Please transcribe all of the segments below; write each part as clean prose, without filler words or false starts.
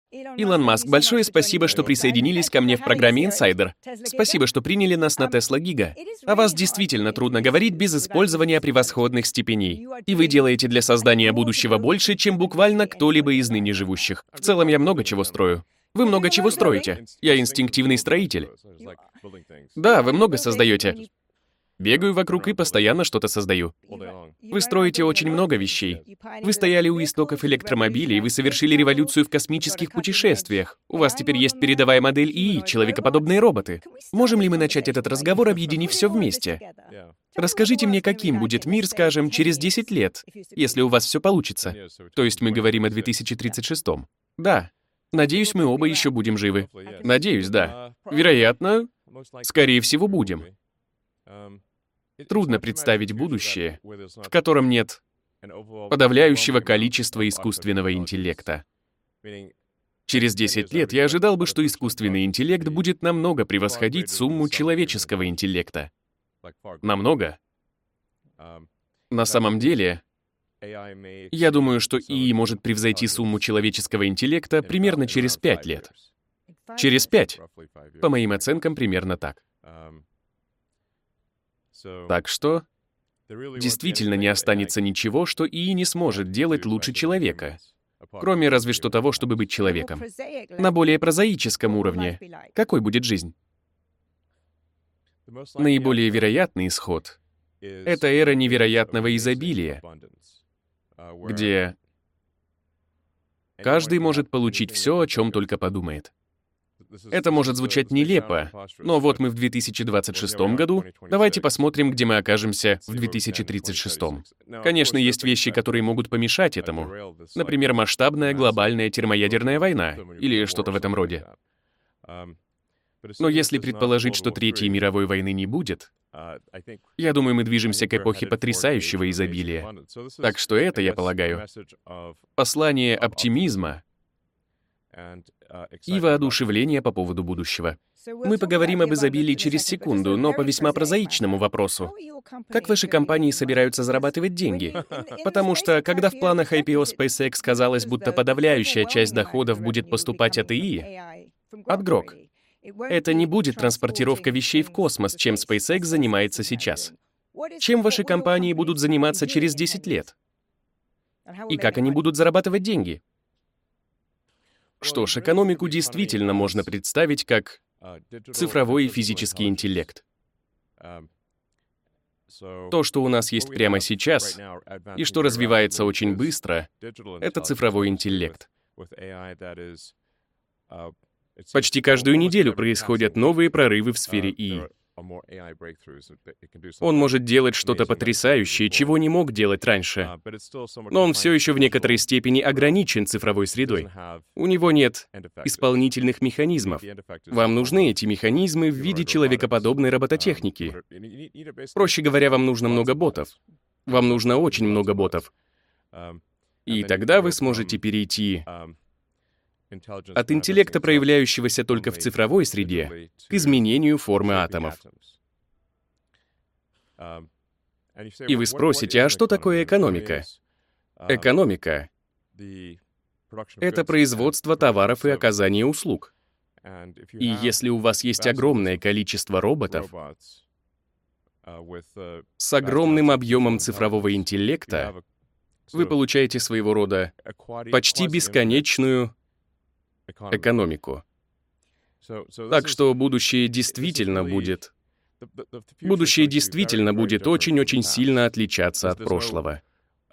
Илон Маск, большое спасибо, что присоединились ко мне в программе Insider. Спасибо, что приняли нас на Tesla Giga. О вас действительно трудно говорить без использования превосходных степеней. И вы делаете для создания будущего больше, чем буквально кто-либо из ныне живущих. В целом, я много чего строю. Вы много чего строите. Я инстинктивный строитель. Да, вы много создаете. Бегаю вокруг и постоянно что-то создаю. Вы строите очень много вещей. Вы стояли у истоков электромобилей, вы совершили революцию в космических путешествиях. У вас теперь есть передовая модель ИИ, человекоподобные роботы. Можем ли мы начать этот разговор, объединив все вместе? Расскажите мне, каким будет мир, скажем, через 10 лет, если у вас все получится. То есть мы говорим о 2036-м. Да. Надеюсь, мы оба еще будем живы. Надеюсь, да. Вероятно, скорее всего, будем. Трудно представить будущее, в котором нет подавляющего количества искусственного интеллекта. Через 10 лет я ожидал бы, что искусственный интеллект будет намного превосходить сумму человеческого интеллекта. Намного. На самом деле, я думаю, что ИИ может превзойти сумму человеческого интеллекта примерно через 5 лет. Через 5. По моим оценкам, примерно так. Так что действительно не останется ничего, что ИИ не сможет делать лучше человека, кроме разве что того, чтобы быть человеком. На более прозаическом уровне какой будет жизнь? Наиболее вероятный исход — это эра невероятного изобилия, где каждый может получить все, о чем только подумает. Это может звучать нелепо, но вот мы в 2026 году, давайте посмотрим, где мы окажемся в 2036. Конечно, есть вещи, которые могут помешать этому. Например, масштабная глобальная термоядерная война или что-то в этом роде. Но если предположить, что Третьей мировой войны не будет, я думаю, мы движемся к эпохе потрясающего изобилия. Так что это, я полагаю, послание оптимизма и воодушевления по поводу будущего. Мы поговорим об изобилии через секунду, но по весьма прозаичному вопросу. Как ваши компании собираются зарабатывать деньги? Потому что, когда в планах IPO SpaceX казалось, будто подавляющая часть доходов будет поступать от ИИ, от Grok, это не будет транспортировка вещей в космос, чем SpaceX занимается сейчас. Чем ваши компании будут заниматься через 10 лет? И как они будут зарабатывать деньги? Что ж, экономику действительно можно представить как цифровой и физический интеллект. То, что у нас есть прямо сейчас, и что развивается очень быстро, это цифровой интеллект. Почти каждую неделю происходят новые прорывы в сфере ИИ. Он может делать что-то потрясающее, чего не мог делать раньше. Но он все еще в некоторой степени ограничен цифровой средой. У него нет исполнительных механизмов. Вам нужны эти механизмы в виде человекоподобной робототехники. Проще говоря, вам нужно много ботов. Вам нужно очень много ботов. И тогда вы сможете перейти от интеллекта, проявляющегося только в цифровой среде, к изменению формы атомов. И вы спросите, а что такое экономика? Экономика — это производство товаров и оказание услуг. И если у вас есть огромное количество роботов с огромным объемом цифрового интеллекта, вы получаете своего рода почти бесконечную экономику. Так что будущее действительно будет очень-очень сильно отличаться от прошлого.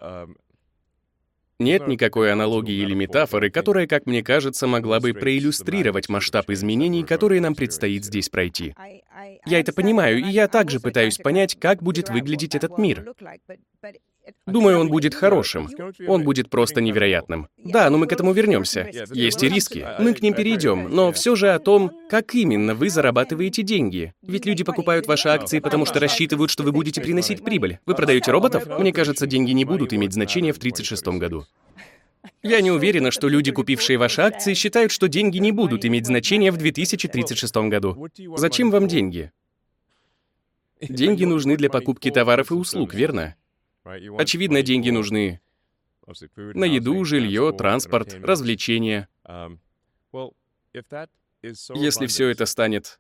Нет никакой аналогии или метафоры, которая, как мне кажется, могла бы проиллюстрировать масштаб изменений, которые нам предстоит здесь пройти. Я это понимаю, и я также пытаюсь понять, как будет выглядеть этот мир. Думаю, он будет хорошим. Он будет просто невероятным. Да, но мы к этому вернемся. Есть и риски. Мы к ним перейдем. Но все же о том, как именно вы зарабатываете деньги. Ведь люди покупают ваши акции, потому что рассчитывают, что вы будете приносить прибыль. Вы продаете роботов? Мне кажется, деньги не будут иметь значения в 1936 году. Я не уверена, что люди, купившие ваши акции, считают, что деньги не будут иметь значения в 2036 году. Зачем вам деньги? Деньги нужны для покупки товаров и услуг, верно? Очевидно, деньги нужны на еду, жилье, транспорт, развлечения. Если все это станет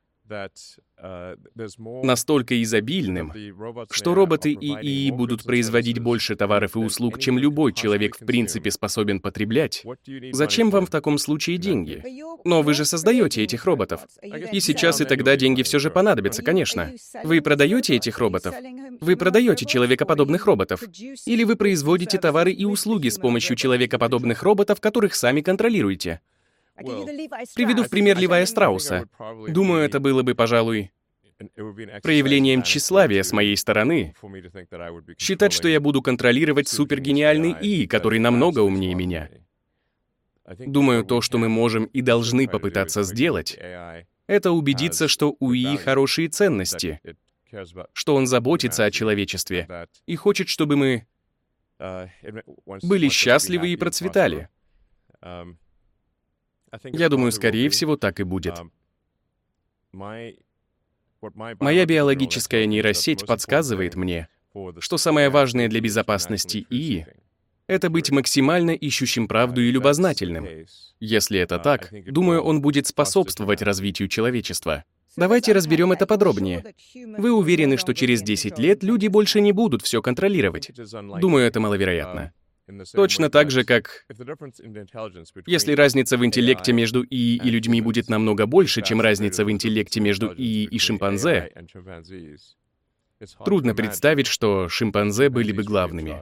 настолько изобильным, что роботы и ИИ будут производить больше товаров и услуг, чем любой человек в принципе способен потреблять, зачем вам в таком случае деньги? Но вы же создаете этих роботов. И сейчас, и тогда деньги все же понадобятся, конечно. Вы продаете этих роботов? Вы продаете человекоподобных роботов? Или вы производите товары и услуги с помощью человекоподобных роботов, которых сами контролируете? Приведу в пример Левая Страуса. Думаю, это было бы, пожалуй, проявлением тщеславия с моей стороны считать, что я буду контролировать супергениальный ИИ, который намного умнее меня. Думаю, то, что мы можем и должны попытаться сделать, это убедиться, что у ИИ хорошие ценности, что он заботится о человечестве и хочет, чтобы мы были счастливы и процветали. Я думаю, скорее всего, так и будет. Моя биологическая нейросеть подсказывает мне, что самое важное для безопасности ИИ — это быть максимально ищущим правду и любознательным. Если это так, думаю, он будет способствовать развитию человечества. Давайте разберем это подробнее. Вы уверены, что через 10 лет люди больше не будут все контролировать? Думаю, это маловероятно. Точно так же, как если разница в интеллекте между ИИ и людьми будет намного больше, чем разница в интеллекте между ИИ и шимпанзе, трудно представить, что шимпанзе были бы главными.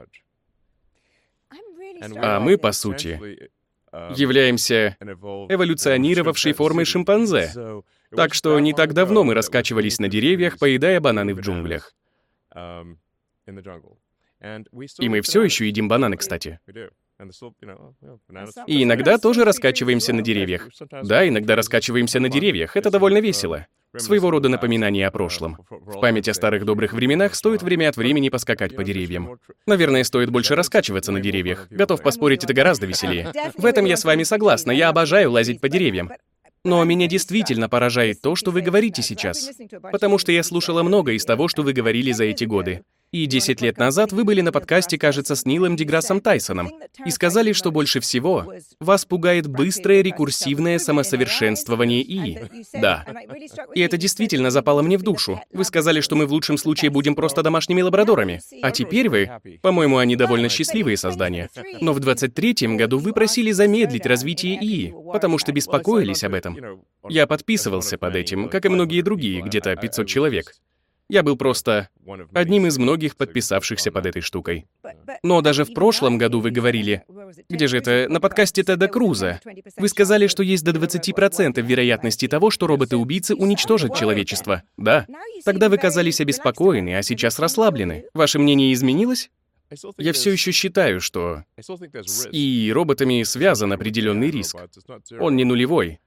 А мы, по сути, являемся эволюционировавшей формой шимпанзе. Так что не так давно мы раскачивались на деревьях, поедая бананы в джунглях. И мы все еще едим бананы, кстати. И иногда тоже раскачиваемся на деревьях. Да, иногда раскачиваемся на деревьях. Это довольно весело. Своего рода напоминание о прошлом. В память о старых добрых временах стоит время от времени поскакать по деревьям. Наверное, стоит больше раскачиваться на деревьях. Готов поспорить, это гораздо веселее. В этом я с вами согласна. Я обожаю лазить по деревьям. Но меня действительно поражает то, что вы говорите сейчас. Потому что я слушала много из того, что вы говорили за эти годы. И 10 лет назад вы были на подкасте, кажется, с Нилом Деграссом Тайсоном, и сказали, что больше всего вас пугает быстрое рекурсивное самосовершенствование ИИ. Да. И это действительно запало мне в душу. Вы сказали, что мы в лучшем случае будем просто домашними лабрадорами. А теперь вы, по-моему, они довольно счастливые создания. Но в 23-м году вы просили замедлить развитие ИИ, потому что беспокоились об этом. Я подписывался под этим, как и многие другие, где-то 500 человек. Я был просто одним из многих подписавшихся под этой штукой. Но даже в прошлом году вы говорили, где же это, на подкасте Теда Круза, вы сказали, что есть до 20% вероятности того, что роботы-убийцы уничтожат человечество. Да. Тогда вы казались обеспокоены, а сейчас расслаблены. Ваше мнение изменилось? Я все еще считаю, что с ИИ и роботами связан определенный риск. Он не нулевой.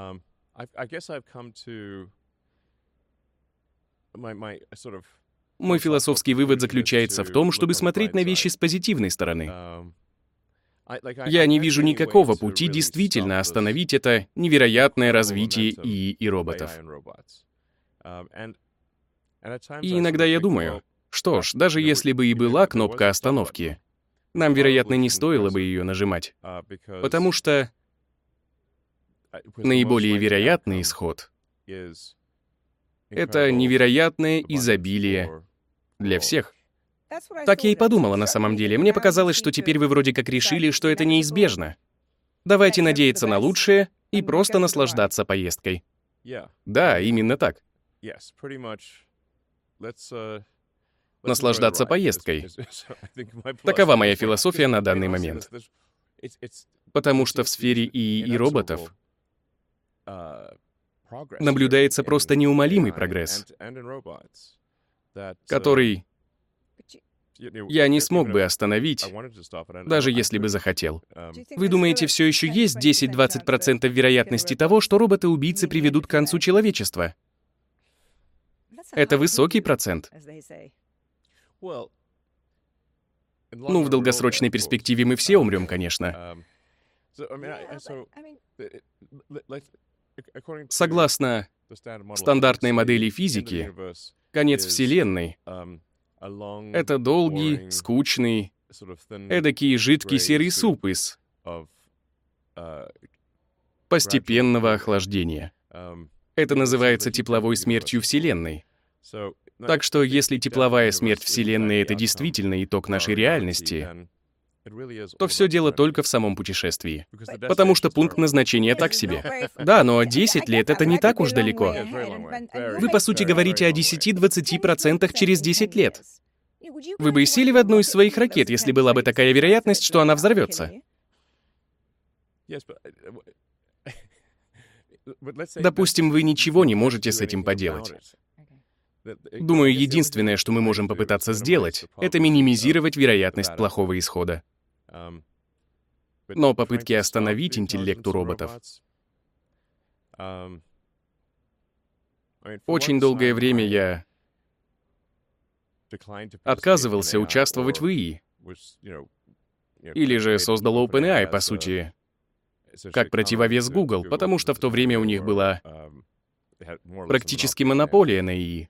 Мой философский вывод заключается в том, чтобы смотреть на вещи с позитивной стороны. Я не вижу никакого пути действительно остановить это невероятное развитие ИИ и роботов. И иногда я думаю, что ж, даже если бы и была кнопка остановки, нам, вероятно, не стоило бы ее нажимать, потому что наиболее вероятный исход — это невероятное изобилие для всех. Так я и подумала на самом деле. Мне показалось, что теперь вы вроде как решили, что это неизбежно. Давайте надеяться на лучшее и просто наслаждаться поездкой. Да, именно так. Наслаждаться поездкой. Такова моя философия на данный момент. Потому что в сфере ИИ и роботов наблюдается просто неумолимый прогресс, который я не смог бы остановить, даже если бы захотел. Вы думаете, все еще есть 10-20% вероятности того, что роботы-убийцы приведут к концу человечества? Это высокий процент. Ну, в долгосрочной перспективе мы все умрем, конечно. Согласно стандартной модели физики, конец Вселенной — это долгий, скучный, эдакий жидкий серый суп из постепенного охлаждения. Это называется тепловой смертью Вселенной. Так что если тепловая смерть Вселенной — это действительно итог нашей реальности, то все дело только в самом путешествии. Потому что пункт назначения так себе. Да, но 10 лет — это не так уж далеко. Вы, по сути, говорите о 10-20% через 10 лет. Вы бы и сели в одну из своих ракет, если была бы такая вероятность, что она взорвется. Допустим, вы ничего не можете с этим поделать. Думаю, единственное, что мы можем попытаться сделать, это минимизировать вероятность плохого исхода. Но попытки остановить интеллект у роботов... Очень долгое время я отказывался участвовать в ИИ. Или же создал OpenAI, по сути, как противовес Google, потому что в то время у них была практически монополия на ИИ.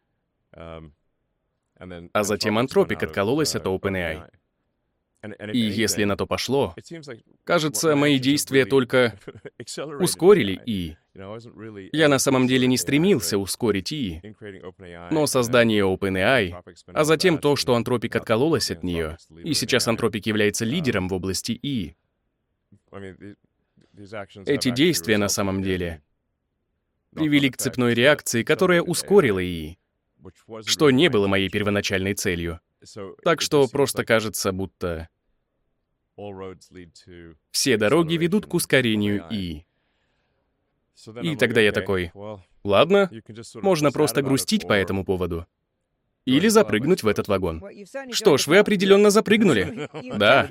А затем Anthropic откололась от OpenAI. И если на то пошло, кажется, мои действия только ускорили ИИ. Я на самом деле не стремился ускорить ИИ, но создание OpenAI, а затем то, что Anthropic откололась от нее, и сейчас Anthropic является лидером в области ИИ. Эти действия на самом деле привели к цепной реакции, которая ускорила ИИ, что не было моей первоначальной целью. Так что просто кажется, будто все дороги ведут к ускорению ИИ. И тогда я такой, ладно, можно просто грустить по этому поводу. Или запрыгнуть в этот вагон. Что ж, вы определенно запрыгнули. Да.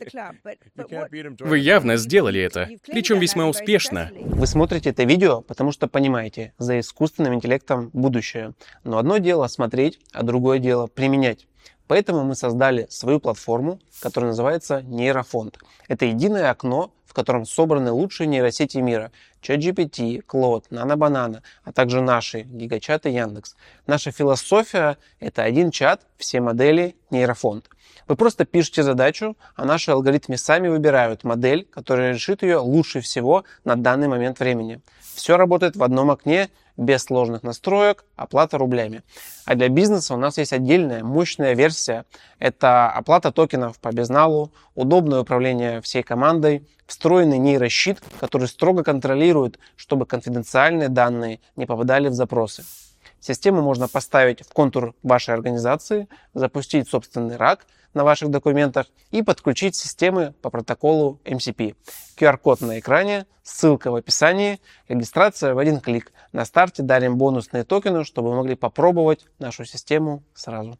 Вы явно сделали это, причем весьма успешно. Вы смотрите это видео, потому что понимаете, за искусственным интеллектом будущее. Но одно дело смотреть, а другое дело применять. Поэтому мы создали свою платформу, которая называется Нейрофонд. Это единое окно, в котором собраны лучшие нейросети мира. ChatGPT, Claude, NanoBanana, а также наши гигачаты Яндекс. Наша философия — это один чат, все модели, Нейрофонд. Вы просто пишете задачу, а наши алгоритмы сами выбирают модель, которая решит ее лучше всего на данный момент времени. Все работает в одном окне, без сложных настроек, оплата рублями. А для бизнеса у нас есть отдельная мощная версия. Это оплата токенов по безналу, удобное управление всей командой, встроенный нейрощит, который строго контролирует, чтобы конфиденциальные данные не попадали в запросы. Систему можно поставить в контур вашей организации, запустить собственный рак на ваших документах и подключить системы по протоколу MCP. QR-код на экране, ссылка в описании, регистрация в один клик. На старте дарим бонусные токены, чтобы вы могли попробовать нашу систему сразу.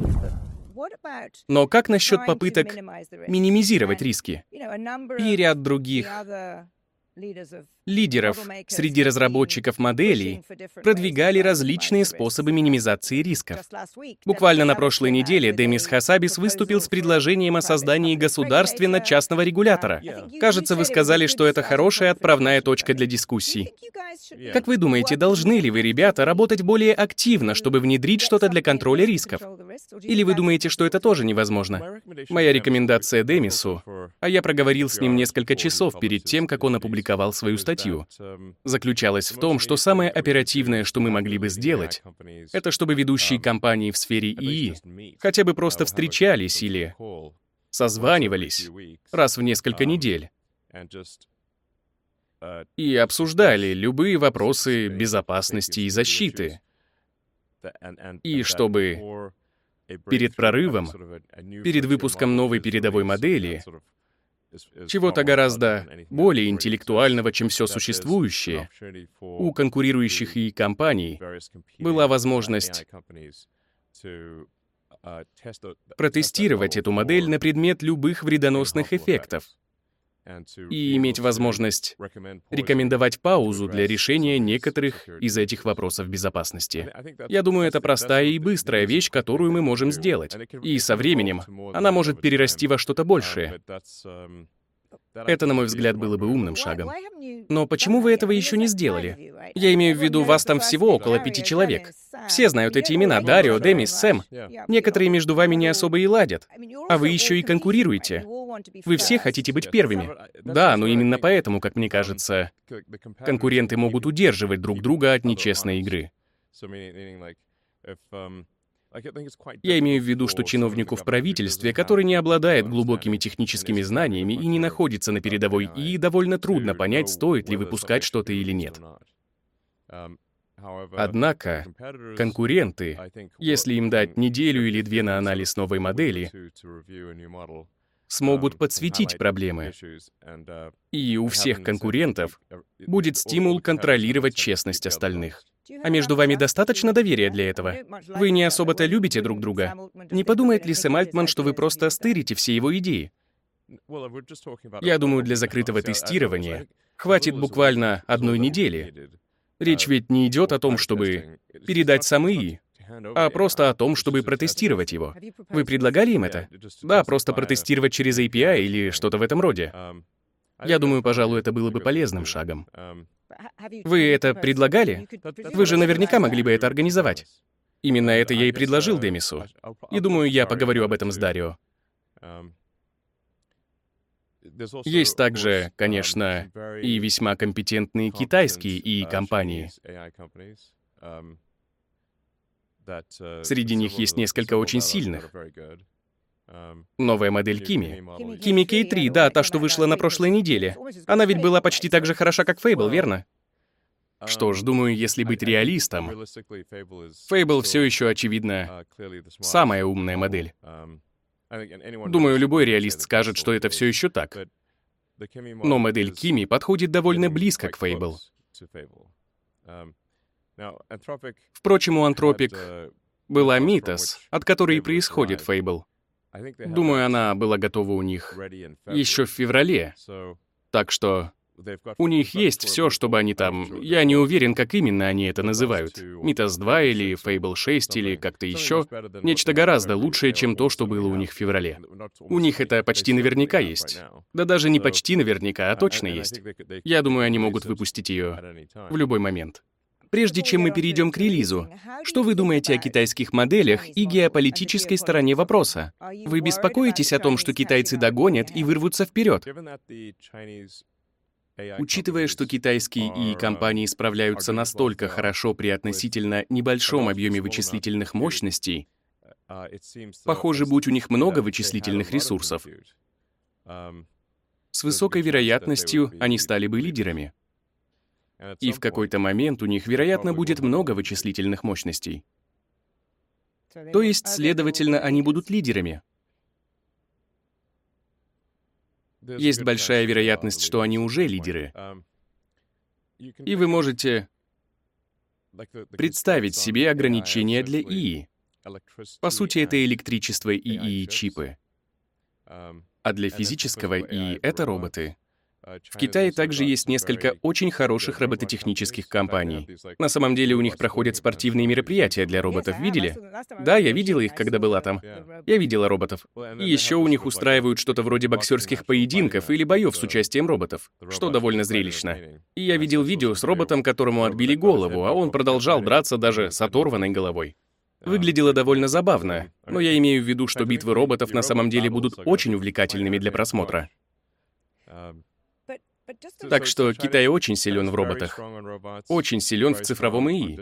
Но как насчет попыток минимизировать риски? И ряд других лидеров среди разработчиков моделей продвигали различные способы минимизации рисков. Буквально на прошлой неделе Демис Хасабис выступил с предложением о создании государственно-частного регулятора. Кажется, вы сказали, что это хорошая отправная точка для дискуссий. Как вы думаете, должны ли вы, ребята, работать более активно, чтобы внедрить что-то для контроля рисков? Или вы думаете, что это тоже невозможно? Моя рекомендация Демису, а я проговорил с ним несколько часов перед тем, как он опубликовал свою статью, заключалась в том, что самое оперативное, что мы могли бы сделать, это чтобы ведущие компании в сфере ИИ хотя бы просто встречались или созванивались раз в несколько недель и обсуждали любые вопросы безопасности и защиты. И чтобы перед прорывом, перед выпуском новой передовой модели, чего-то гораздо более интеллектуального, чем все существующее, у конкурирующих ИИ компаний была возможность протестировать эту модель на предмет любых вредоносных эффектов и иметь возможность рекомендовать паузу для решения некоторых из этих вопросов безопасности. Я думаю, это простая и быстрая вещь, которую мы можем сделать. И со временем она может перерасти во что-то большее. Это, на мой взгляд, было бы умным шагом. Но почему вы этого еще не сделали? Я имею в виду, вас там всего около 5 человек. Все знают эти имена: Дарио, Демис, Сэм. Некоторые между вами не особо и ладят. А вы еще и конкурируете. Вы все хотите быть первыми. Да, но именно поэтому, как мне кажется, конкуренты могут удерживать друг друга от нечестной игры. Я имею в виду, что чиновнику в правительстве, который не обладает глубокими техническими знаниями и не находится на передовой ИИ, довольно трудно понять, стоит ли выпускать что-то или нет. Однако конкуренты, если им дать неделю или две на анализ новой модели, смогут подсветить проблемы. И у всех конкурентов будет стимул контролировать честность остальных. А между вами достаточно доверия для этого? Вы не особо-то любите друг друга. Не подумает ли Сэм Альтман, что вы просто стырите все его идеи? Я думаю, для закрытого тестирования хватит буквально 1 недели. Речь ведь не идет о том, чтобы передать сам ИИ, а просто о том, чтобы протестировать его. Вы предлагали им это? Да, просто протестировать через API или что-то в этом роде. Я думаю, пожалуй, это было бы полезным шагом. Вы это предлагали? Вы же наверняка могли бы это организовать. Именно это я и предложил Демису. И думаю, я поговорю об этом с Дарио. Есть также, конечно, и весьма компетентные китайские ИИ-компании. Среди них есть несколько очень сильных. Новая модель Kimi. Kimi K3, да, та, что вышла на прошлой неделе. Она ведь была почти так же хороша, как Fable, верно? Что ж, думаю, если быть реалистом, Fable все еще, очевидно, самая умная модель. Думаю, любой реалист скажет, что это все еще так. Но модель Kimi подходит довольно близко к Fable. Впрочем, у Anthropic была Mythos, от которой и происходит Fable. Думаю, она была готова у них еще в феврале. Так что у них есть все, чтобы они там... Я не уверен, как именно они это называют. Mythos 2 или Fable 6 или как-то еще. Нечто гораздо лучшее, чем то, что было у них в феврале. У них это почти наверняка есть. Да даже не почти наверняка, а точно есть. Я думаю, они могут выпустить ее в любой момент. Прежде чем мы перейдем к релизу, что вы думаете о китайских моделях и геополитической стороне вопроса? Вы беспокоитесь о том, что китайцы догонят и вырвутся вперед? Учитывая, что китайские ИИ-компании справляются настолько хорошо при относительно небольшом объеме вычислительных мощностей, похоже, будь у них много вычислительных ресурсов, с высокой вероятностью они стали бы лидерами. И в какой-то момент у них, вероятно, будет много вычислительных мощностей. То есть, следовательно, они будут лидерами. Есть большая вероятность, что они уже лидеры. И вы можете представить себе ограничения для ИИ. По сути, это электричество и ИИ-чипы. А для физического ИИ это роботы. В Китае также есть несколько очень хороших робототехнических компаний. На самом деле у них проходят спортивные мероприятия для роботов, видели? Да, я видела их, когда была там. Я видела роботов. И еще у них устраивают что-то вроде боксерских поединков или боев с участием роботов, что довольно зрелищно. И я видел видео с роботом, которому отбили голову, а он продолжал драться даже с оторванной головой. Выглядело довольно забавно, но я имею в виду, что битвы роботов на самом деле будут очень увлекательными для просмотра. Так что Китай очень силен в роботах, очень силен в цифровом ИИ.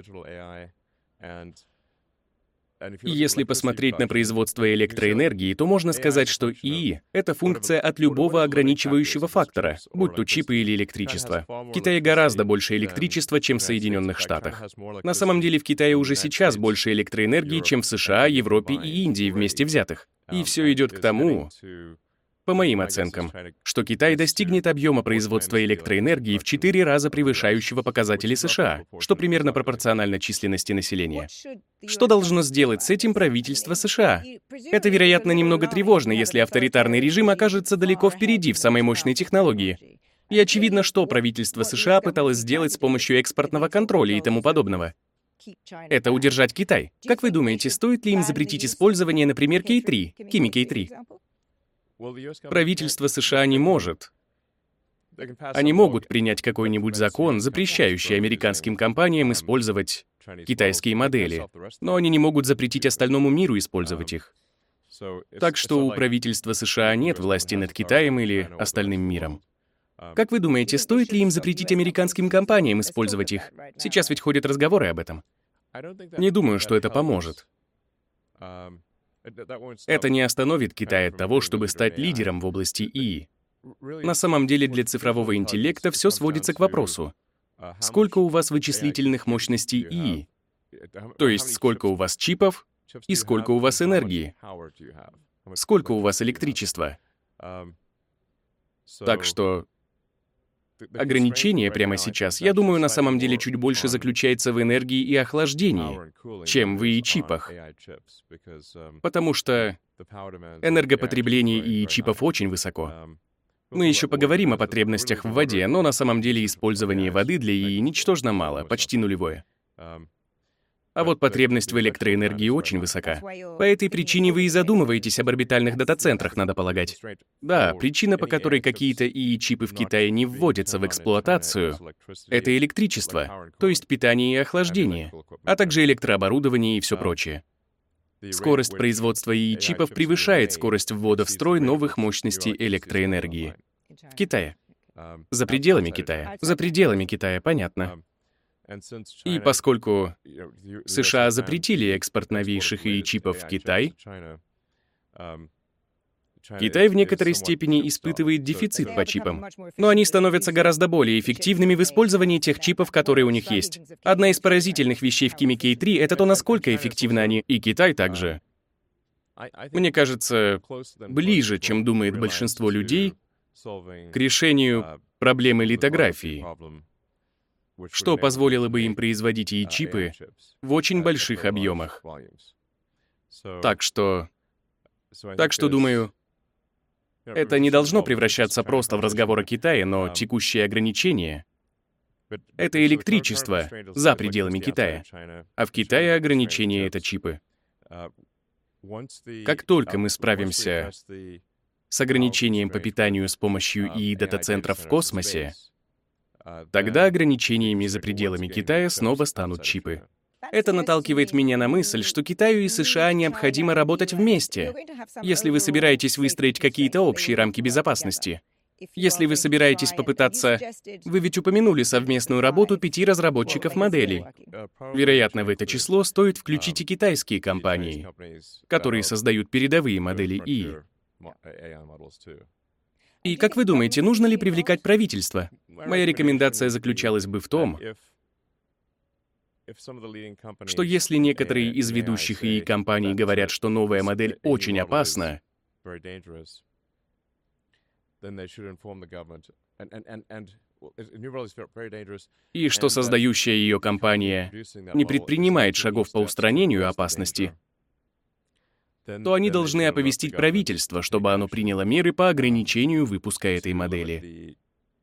И если посмотреть на производство электроэнергии, то можно сказать, что ИИ — это функция от любого ограничивающего фактора, будь то чипы или электричество. В Китае гораздо больше электричества, чем в Соединенных Штатах. На самом деле в Китае уже сейчас больше электроэнергии, чем в США, Европе и Индии вместе взятых. И все идет к тому, по моим оценкам, что Китай достигнет объема производства электроэнергии в 4 раза превышающего показатели США, что примерно пропорционально численности населения. Что должно сделать с этим правительство США? Это, вероятно, немного тревожно, если авторитарный режим окажется далеко впереди в самой мощной технологии. И очевидно, что правительство США пыталось сделать с помощью экспортного контроля и тому подобного. Это удержать Китай. Как вы думаете, стоит ли им запретить использование, например, K3, Kimi K3? Правительство США не может. Они могут принять какой-нибудь закон, запрещающий американским компаниям использовать китайские модели, но они не могут запретить остальному миру использовать их. Так что у правительства США нет власти над Китаем или остальным миром. Как вы думаете, стоит ли им запретить американским компаниям использовать их? Сейчас ведь ходят разговоры об этом. Не думаю, что это поможет. Это не остановит Китай от того, чтобы стать лидером в области ИИ. На самом деле для цифрового интеллекта все сводится к вопросу: сколько у вас вычислительных мощностей ИИ? То есть сколько у вас чипов и сколько у вас энергии? Сколько у вас электричества? Так что ограничение прямо сейчас, я думаю, на самом деле чуть больше заключается в энергии и охлаждении, чем в ИИ-чипах. Потому что энергопотребление ИИ-чипов очень высоко. Мы еще поговорим о потребностях в воде, но на самом деле использование воды для ИИ ничтожно мало, почти нулевое. А вот потребность в электроэнергии очень высока. По этой причине вы и задумываетесь об орбитальных дата-центрах, надо полагать. Да, причина, по которой какие-то ИИ-чипы в Китае не вводятся в эксплуатацию, это электричество, то есть питание и охлаждение, а также электрооборудование и все прочее. Скорость производства ИИ-чипов превышает скорость ввода в строй новых мощностей электроэнергии. В Китае. За пределами Китая. За пределами Китая, понятно. И поскольку США запретили экспорт новейших ИИ-чипов в Китай, Китай в некоторой степени испытывает дефицит по чипам, но они становятся гораздо более эффективными в использовании тех чипов, которые у них есть. Одна из поразительных вещей в Кими K3 — это то, насколько эффективны они, и Китай также. Мне кажется, ближе, чем думает большинство людей, к решению проблемы литографии, что позволило бы им производить ИИ-чипы в очень больших объемах. Так что, думаю, это не должно превращаться просто в разговор о Китае, но текущие ограничения — это электричество за пределами Китая, а в Китае ограничения — это чипы. Как только мы справимся с ограничением по питанию с помощью ИИ-дата-центров в космосе, тогда ограничениями за пределами Китая снова станут чипы. Это наталкивает меня на мысль, что Китаю и США необходимо работать вместе, если вы собираетесь выстроить какие-то общие рамки безопасности. Если вы собираетесь попытаться... Вы ведь упомянули совместную работу 5 разработчиков моделей. Вероятно, в это число стоит включить и китайские компании, которые создают передовые модели ИИ. И как вы думаете, нужно ли привлекать правительство? Моя рекомендация заключалась бы в том, что если некоторые из ведущих ИИ-компаний говорят, что новая модель очень опасна, и что создающая ее компания не предпринимает шагов по устранению опасности, то они должны оповестить правительство, чтобы оно приняло меры по ограничению выпуска этой модели.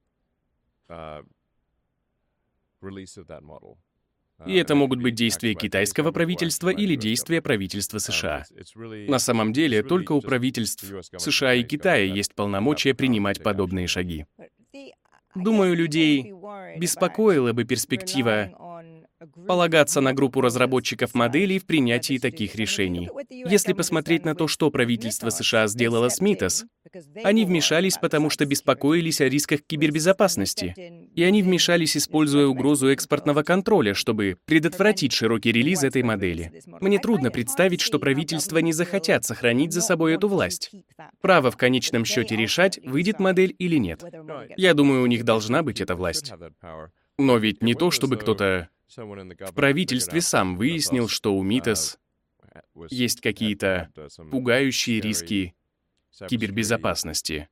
И это могут быть действия китайского правительства или действия правительства США. На самом деле, только у правительств США и Китая есть полномочия принимать подобные шаги. Думаю, людей беспокоила бы перспектива полагаться на группу разработчиков моделей в принятии таких решений. Если посмотреть на то, что правительство США сделало с Митас, они вмешались, потому что беспокоились о рисках кибербезопасности. И они вмешались, используя угрозу экспортного контроля, чтобы предотвратить широкий релиз этой модели. Мне трудно представить, что правительства не захотят сохранить за собой эту власть. Право в конечном счете решать, выйдет модель или нет. Я думаю, у них должна быть эта власть. Но ведь не то, чтобы кто-то в правительстве сам выяснил, что у Митас есть какие-то пугающие риски кибербезопасности.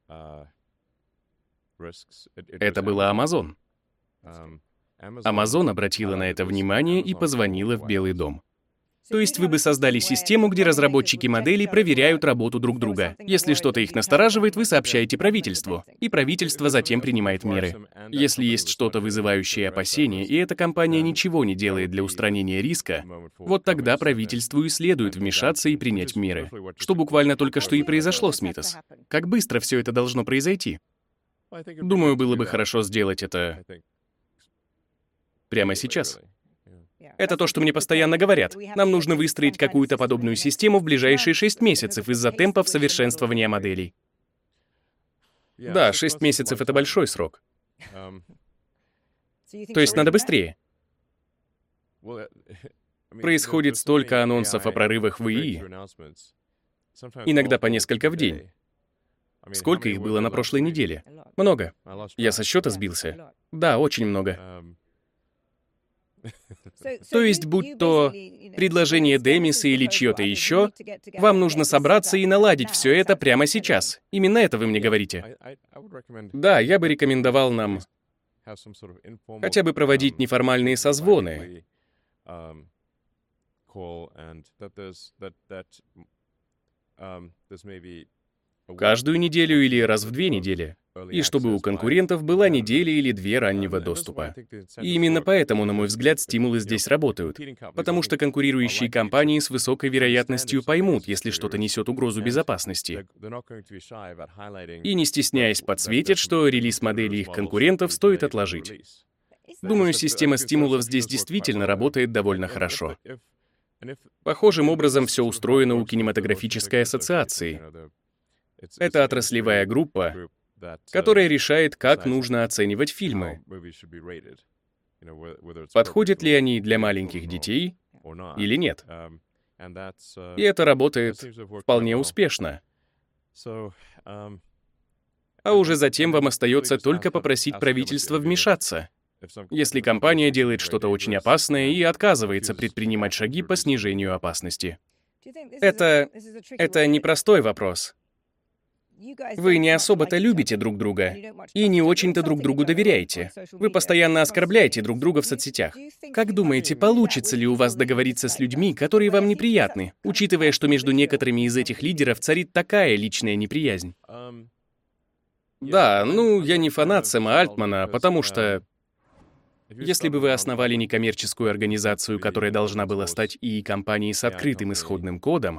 Это была Amazon. Amazon обратила на это внимание и позвонила в Белый дом. То есть вы бы создали систему, где разработчики моделей проверяют работу друг друга. Если что-то их настораживает, вы сообщаете правительству, и правительство затем принимает меры. Если есть что-то, вызывающее опасения, и эта компания ничего не делает для устранения риска, вот тогда правительству и следует вмешаться и принять меры, что буквально только что и произошло с Митас. Как быстро все это должно произойти? Думаю, было бы хорошо сделать это прямо сейчас. Это то, что мне постоянно говорят. Нам нужно выстроить какую-то подобную систему в ближайшие 6 месяцев из-за темпов совершенствования моделей. Да, 6 месяцев — это большой срок. То есть надо быстрее. Происходит столько анонсов о прорывах в ИИ, иногда по несколько в день. Сколько их было на прошлой неделе? Много. Я со счета сбился. Да, очень много. То есть, будь то предложение Демиса или чье-то еще, вам нужно собраться и наладить все это прямо сейчас. Именно это вы мне говорите. Да, я бы рекомендовал нам хотя бы проводить неформальные созвоны. Каждую неделю или раз в 2 недели. И чтобы у конкурентов была неделя или 2 раннего доступа. И именно поэтому, на мой взгляд, стимулы здесь работают. Потому что конкурирующие компании с высокой вероятностью поймут, если что-то несет угрозу безопасности. И не стесняясь подсветят, что релиз модели их конкурентов стоит отложить. Думаю, система стимулов здесь действительно работает довольно хорошо. Похожим образом все устроено у кинематографической ассоциации. Это отраслевая группа, которая решает, как нужно оценивать фильмы. Подходят ли они для маленьких детей или нет. И это работает вполне успешно. А уже затем вам остается только попросить правительство вмешаться, если компания делает что-то очень опасное и отказывается предпринимать шаги по снижению опасности. Это непростой вопрос. Вы не особо-то любите друг друга и не очень-то друг другу доверяете. Вы постоянно оскорбляете друг друга в соцсетях. Как думаете, получится ли у вас договориться с людьми, которые вам неприятны, учитывая, что между некоторыми из этих лидеров царит такая личная неприязнь? Да, я не фанат Сэма Альтмана, потому что если бы вы основали некоммерческую организацию, которая должна была стать ИИ-компанией с открытым исходным кодом,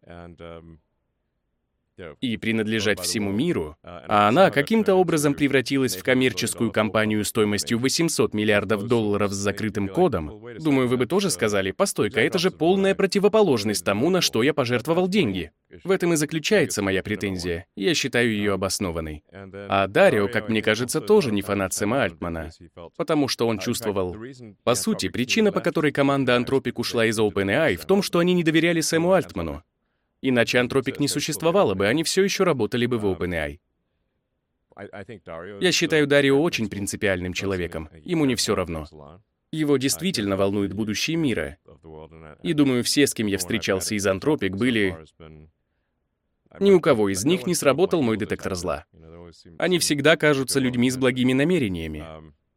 и принадлежать всему миру, а она каким-то образом превратилась в коммерческую компанию стоимостью $800 миллиардов с закрытым кодом, думаю, вы бы тоже сказали: постой-ка, это же полная противоположность тому, на что я пожертвовал деньги. В этом и заключается моя претензия. Я считаю ее обоснованной. А Дарио, как мне кажется, тоже не фанат Сэма Альтмана, потому что он чувствовал... По сути, причина, по которой команда Anthropic ушла из OpenAI, в том, что они не доверяли Сэму Альтману. Иначе Anthropic не существовало бы, они все еще работали бы в OpenAI. Я считаю Дарио очень принципиальным человеком. Ему не все равно. Его действительно волнует будущее мира. И думаю, все, с кем я встречался из Anthropic, были... Ни у кого из них не сработал мой детектор зла. Они всегда кажутся людьми с благими намерениями.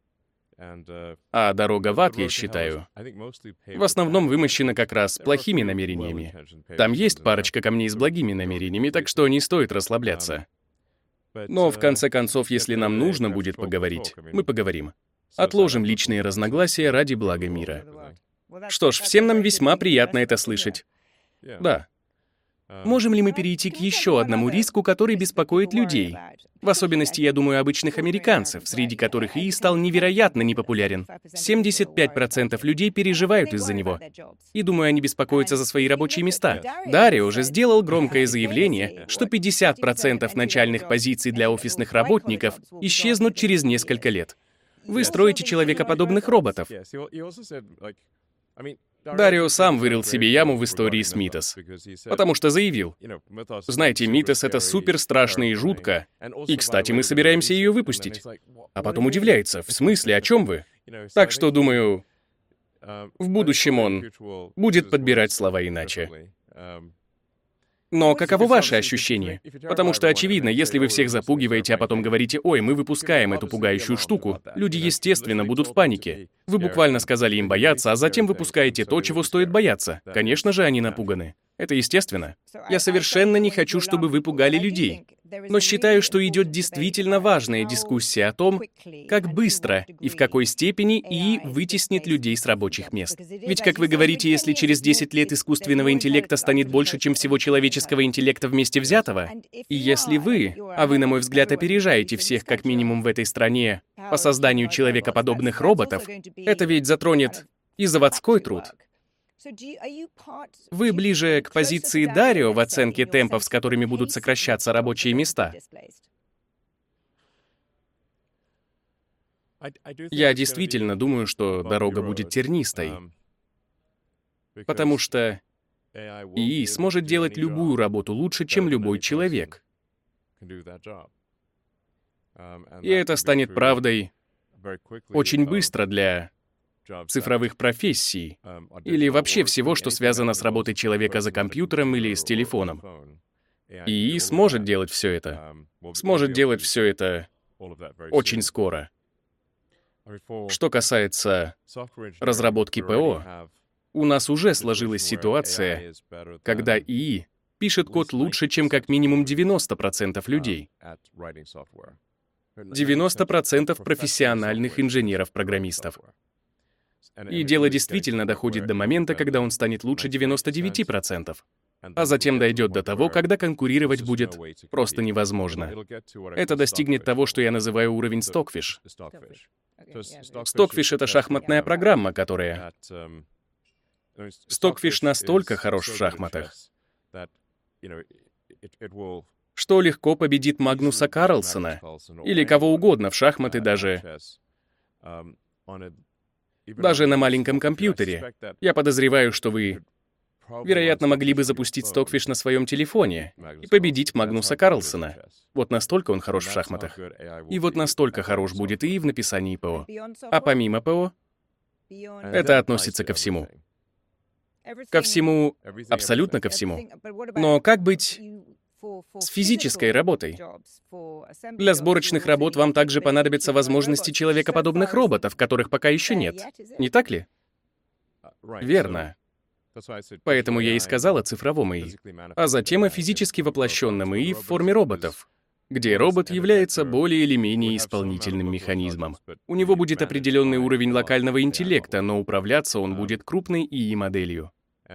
А дорога в ад, я считаю, в основном вымощена как раз плохими намерениями. Там есть парочка камней с благими намерениями, так что не стоит расслабляться. Но в конце концов, если нам нужно будет поговорить, мы поговорим. Отложим личные разногласия ради блага мира. Что ж, всем нам весьма приятно это слышать. Да. Можем ли мы перейти к еще одному риску, который беспокоит людей? В особенности, я думаю, обычных американцев, среди которых ИИ стал невероятно непопулярен. 75% людей переживают из-за него. И думаю, они беспокоятся за свои рабочие места. Дарио уже сделал громкое заявление, что 50% начальных позиций для офисных работников исчезнут через несколько лет. Вы строите человекоподобных роботов. Дарио сам вырыл себе яму в истории с Митас, потому что заявил: знаете, Митас — это супер страшно и жутко, и, кстати, мы собираемся ее выпустить. А потом удивляется: в смысле, о чем вы? Так что, думаю, в будущем он будет подбирать слова иначе. Но каково ваше ощущение? Потому что, очевидно, если вы всех запугиваете, а потом говорите: ой, мы выпускаем эту пугающую штуку, люди, естественно, будут в панике. Вы буквально сказали им бояться, а затем выпускаете то, чего стоит бояться. Конечно же, они напуганы. Это естественно. Я совершенно не хочу, чтобы вы пугали людей. Но считаю, что идет действительно важная дискуссия о том, как быстро и в какой степени ИИ вытеснит людей с рабочих мест. Ведь, как вы говорите, если через 10 лет искусственного интеллекта станет больше, чем всего человеческого интеллекта вместе взятого, и если вы, а вы, на мой взгляд, опережаете всех как минимум в этой стране по созданию человекоподобных роботов, это ведь затронет и заводской труд. Вы ближе к позиции Дарио в оценке темпов, с которыми будут сокращаться рабочие места? Я действительно думаю, что дорога будет тернистой, потому что ИИ сможет делать любую работу лучше, чем любой человек. И это станет правдой очень быстро для цифровых профессий или вообще всего, что связано с работой человека за компьютером или с телефоном. ИИ сможет делать все это. Сможет делать все это очень скоро. Что касается разработки ПО, у нас уже сложилась ситуация, когда ИИ пишет код лучше, чем как минимум 90% людей. 90% профессиональных инженеров-программистов. И дело действительно доходит до момента, когда он станет лучше 99%. А затем дойдет до того, когда конкурировать будет просто невозможно. Это достигнет того, что я называю уровень Stockfish. Stockfish — это шахматная программа, которая... Stockfish настолько хорош в шахматах, что легко победит Магнуса Карлсена или кого угодно в шахматы даже на маленьком компьютере. Я подозреваю, что вы, вероятно, могли бы запустить Stockfish на своем телефоне и победить Магнуса Карлсена. Вот настолько он хорош в шахматах. И вот настолько хорош будет и в написании ПО. А помимо ПО, это относится ко всему. Ко всему, абсолютно ко всему. Но как быть с физической работой? Для сборочных работ вам также понадобятся возможности человекоподобных роботов, которых пока еще нет. Не так ли? Верно. Поэтому я и сказал о цифровом ИИ, а затем о физически воплощенном ИИ в форме роботов, где робот является более или менее исполнительным механизмом. У него будет определенный уровень локального интеллекта, но управляться он будет крупной ИИ-моделью.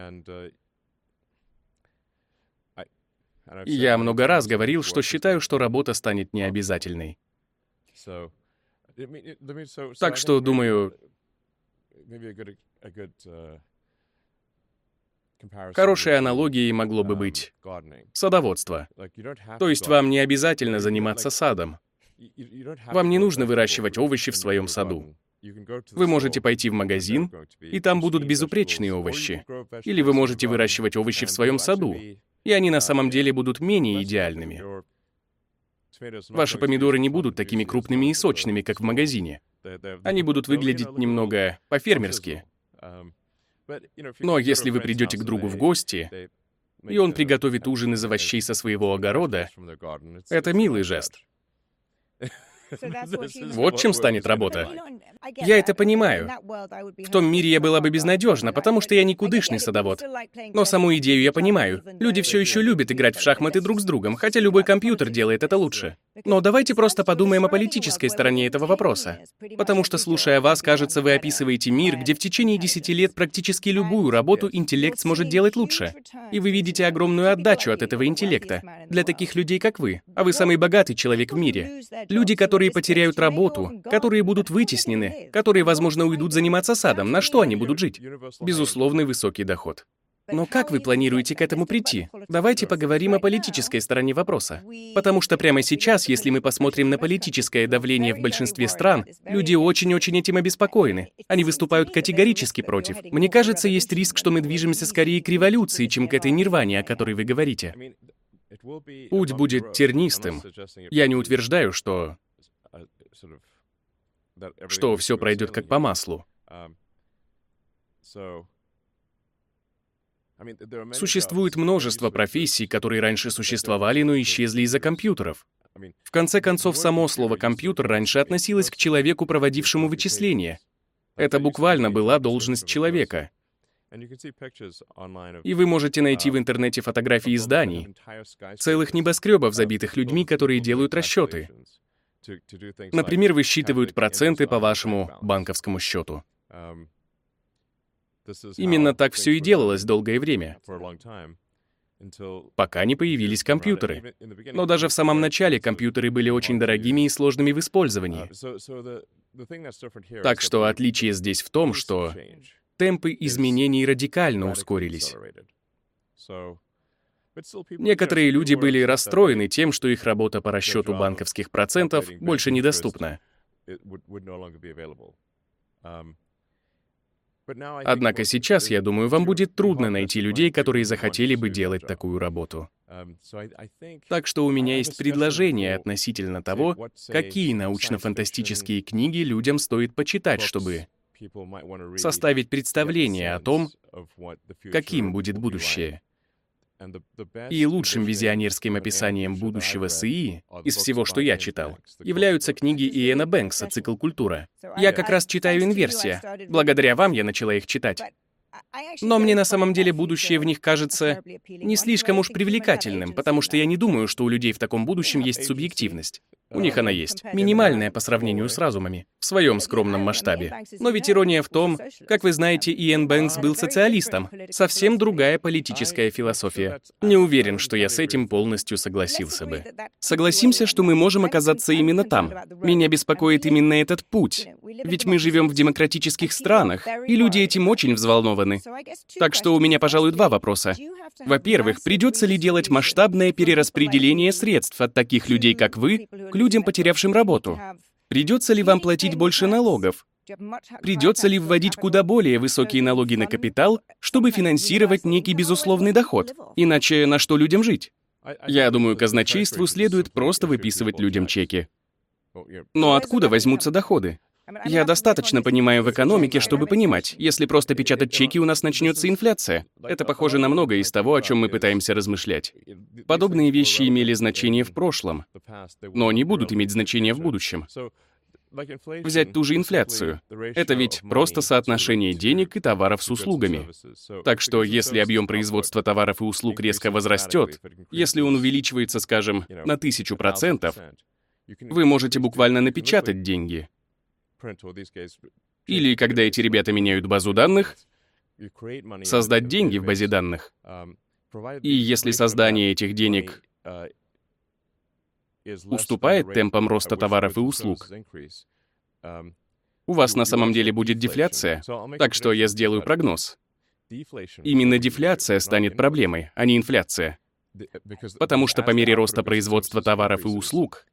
Я много раз говорил, что считаю, что работа станет необязательной. Так что, думаю, хорошей аналогией могло бы быть садоводство. То есть вам не обязательно заниматься садом. Вам не нужно выращивать овощи в своем саду. Вы можете пойти в магазин, и там будут безупречные овощи. Или вы можете выращивать овощи в своем саду, и они на самом деле будут менее идеальными. Ваши помидоры не будут такими крупными и сочными, как в магазине. Они будут выглядеть немного по-фермерски. Но если вы придете к другу в гости, и он приготовит ужин из овощей со своего огорода, это милый жест. Вот чем станет работа. Я это понимаю. В том мире я была бы безнадежна, потому что я никудышный садовод. Но саму идею я понимаю. Люди все еще любят играть в шахматы друг с другом, хотя любой компьютер делает это лучше. Но давайте просто подумаем о политической стороне этого вопроса. Потому что, слушая вас, кажется, вы описываете мир, где в течение 10 лет практически любую работу интеллект сможет делать лучше. И вы видите огромную отдачу от этого интеллекта. Для таких людей, как вы. А вы самый богатый человек в мире. Люди, которые потеряют работу, которые будут вытеснены, которые, возможно, уйдут заниматься садом. На что они будут жить? Безусловный высокий доход. Но как вы планируете к этому прийти? Давайте поговорим о политической стороне вопроса. Потому что прямо сейчас, если мы посмотрим на политическое давление в большинстве стран, люди очень-очень этим обеспокоены. Они выступают категорически против. Мне кажется, есть риск, что мы движемся скорее к революции, чем к этой нирване, о которой вы говорите. Путь будет тернистым. Я не утверждаю, что все пройдет как по маслу. Существует множество профессий, которые раньше существовали, но исчезли из-за компьютеров. В конце концов, само слово «компьютер» раньше относилось к человеку, проводившему вычисления. Это буквально была должность человека. И вы можете найти в интернете фотографии зданий, целых небоскребов, забитых людьми, которые делают расчеты. Например, высчитывают проценты по вашему банковскому счету. Именно так все и делалось долгое время, пока не появились компьютеры. Но даже в самом начале компьютеры были очень дорогими и сложными в использовании. Так что отличие здесь в том, что темпы изменений радикально ускорились. Некоторые люди были расстроены тем, что их работа по расчету банковских процентов больше недоступна. Однако сейчас, я думаю, вам будет трудно найти людей, которые захотели бы делать такую работу. Так что у меня есть предложение относительно того, какие научно-фантастические книги людям стоит почитать, чтобы составить представление о том, каким будет будущее. И лучшим визионерским описанием будущего СИИ из всего, что я читал, являются книги Иэна Бэнкса «Цикл культура». Я как раз читаю «Инверсия». Благодаря вам я начала их читать. Но мне на самом деле будущее в них кажется не слишком уж привлекательным, потому что я не думаю, что у людей в таком будущем есть субъективность. У них она есть, минимальная по сравнению с разумами, в своем скромном масштабе. Но ведь ирония в том, как вы знаете, Иэн Бэнкс был социалистом. Совсем другая политическая философия. Не уверен, что я с этим полностью согласился бы. Согласимся, что мы можем оказаться именно там. Меня беспокоит именно этот путь. Ведь мы живем в демократических странах, и люди этим очень взволнованы. Так что у меня, пожалуй, два вопроса. Во-первых, придется ли делать масштабное перераспределение средств от таких людей, как вы, к людям, потерявшим работу? Придется ли вам платить больше налогов? Придется ли вводить куда более высокие налоги на капитал, чтобы финансировать некий безусловный доход? Иначе на что людям жить? Я думаю, казначейству следует просто выписывать людям чеки. Но откуда возьмутся доходы? Я достаточно понимаю в экономике, чтобы понимать, если просто печатать чеки, у нас начнется инфляция. Это похоже на многое из того, о чем мы пытаемся размышлять. Подобные вещи имели значение в прошлом, но не будут иметь значения в будущем. Взять ту же инфляцию. Это ведь просто соотношение денег и товаров с услугами. Так что если объем производства товаров и услуг резко возрастет, если он увеличивается, скажем, на 1000%, вы можете буквально напечатать деньги. Или, когда эти ребята меняют базу данных, создать деньги в базе данных. И если создание этих денег уступает темпам роста товаров и услуг, у вас на самом деле будет дефляция. Так что я сделаю прогноз. Именно дефляция станет проблемой, а не инфляция. Потому что по мере роста производства товаров и услуг,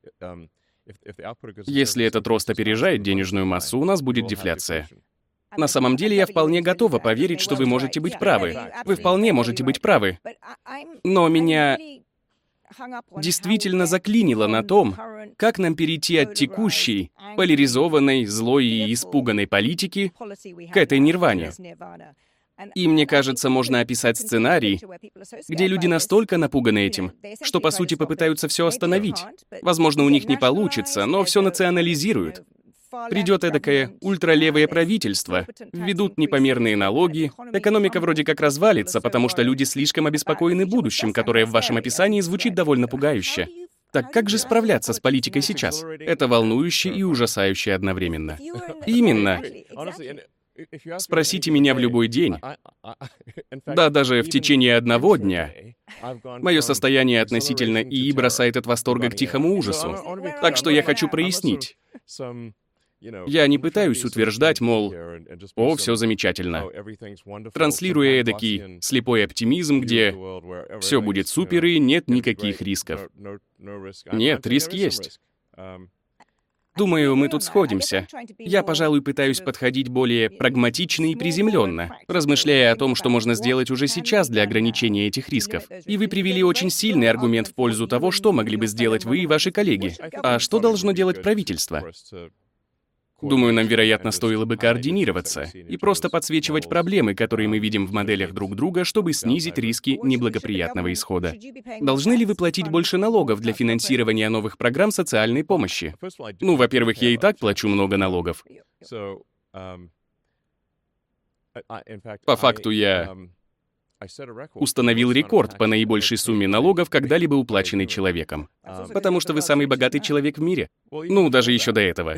если этот рост опережает денежную массу, у нас будет дефляция. На самом деле, я вполне готова поверить, что вы можете быть правы. Вы вполне можете быть правы. Но меня действительно заклинило на том, как нам перейти от текущей, поляризованной, злой и испуганной политики к этой нирване. И мне кажется, можно описать сценарий, где люди настолько напуганы этим, что по сути попытаются все остановить. Возможно, у них не получится, но все национализируют. Придет эдакое ультралевое правительство, введут непомерные налоги, экономика вроде как развалится, потому что люди слишком обеспокоены будущим, которое в вашем описании звучит довольно пугающе. Так как же справляться с политикой сейчас? Это волнующе и ужасающе одновременно. Именно. Спросите меня в любой день, да даже в течение одного дня, мое состояние относительно ИИ бросает от восторга к тихому ужасу. Так что я хочу прояснить. Я не пытаюсь утверждать, мол, «О, все замечательно», транслируя эдакий слепой оптимизм, где все будет супер и нет никаких рисков. Нет, риск есть. Думаю, мы тут сходимся. Я, пожалуй, пытаюсь подходить более прагматично и приземленно, размышляя о том, что можно сделать уже сейчас для ограничения этих рисков. И вы привели очень сильный аргумент в пользу того, что могли бы сделать вы и ваши коллеги. А что должно делать правительство? Думаю, нам, вероятно, стоило бы координироваться и просто подсвечивать проблемы, которые мы видим в моделях друг друга, чтобы снизить риски неблагоприятного исхода. Должны ли вы платить больше налогов для финансирования новых программ социальной помощи? Ну, во-первых, я и так плачу много налогов. По факту я установил рекорд по наибольшей сумме налогов, когда-либо уплаченной человеком. Потому что вы самый богатый человек в мире. Ну, даже еще до этого.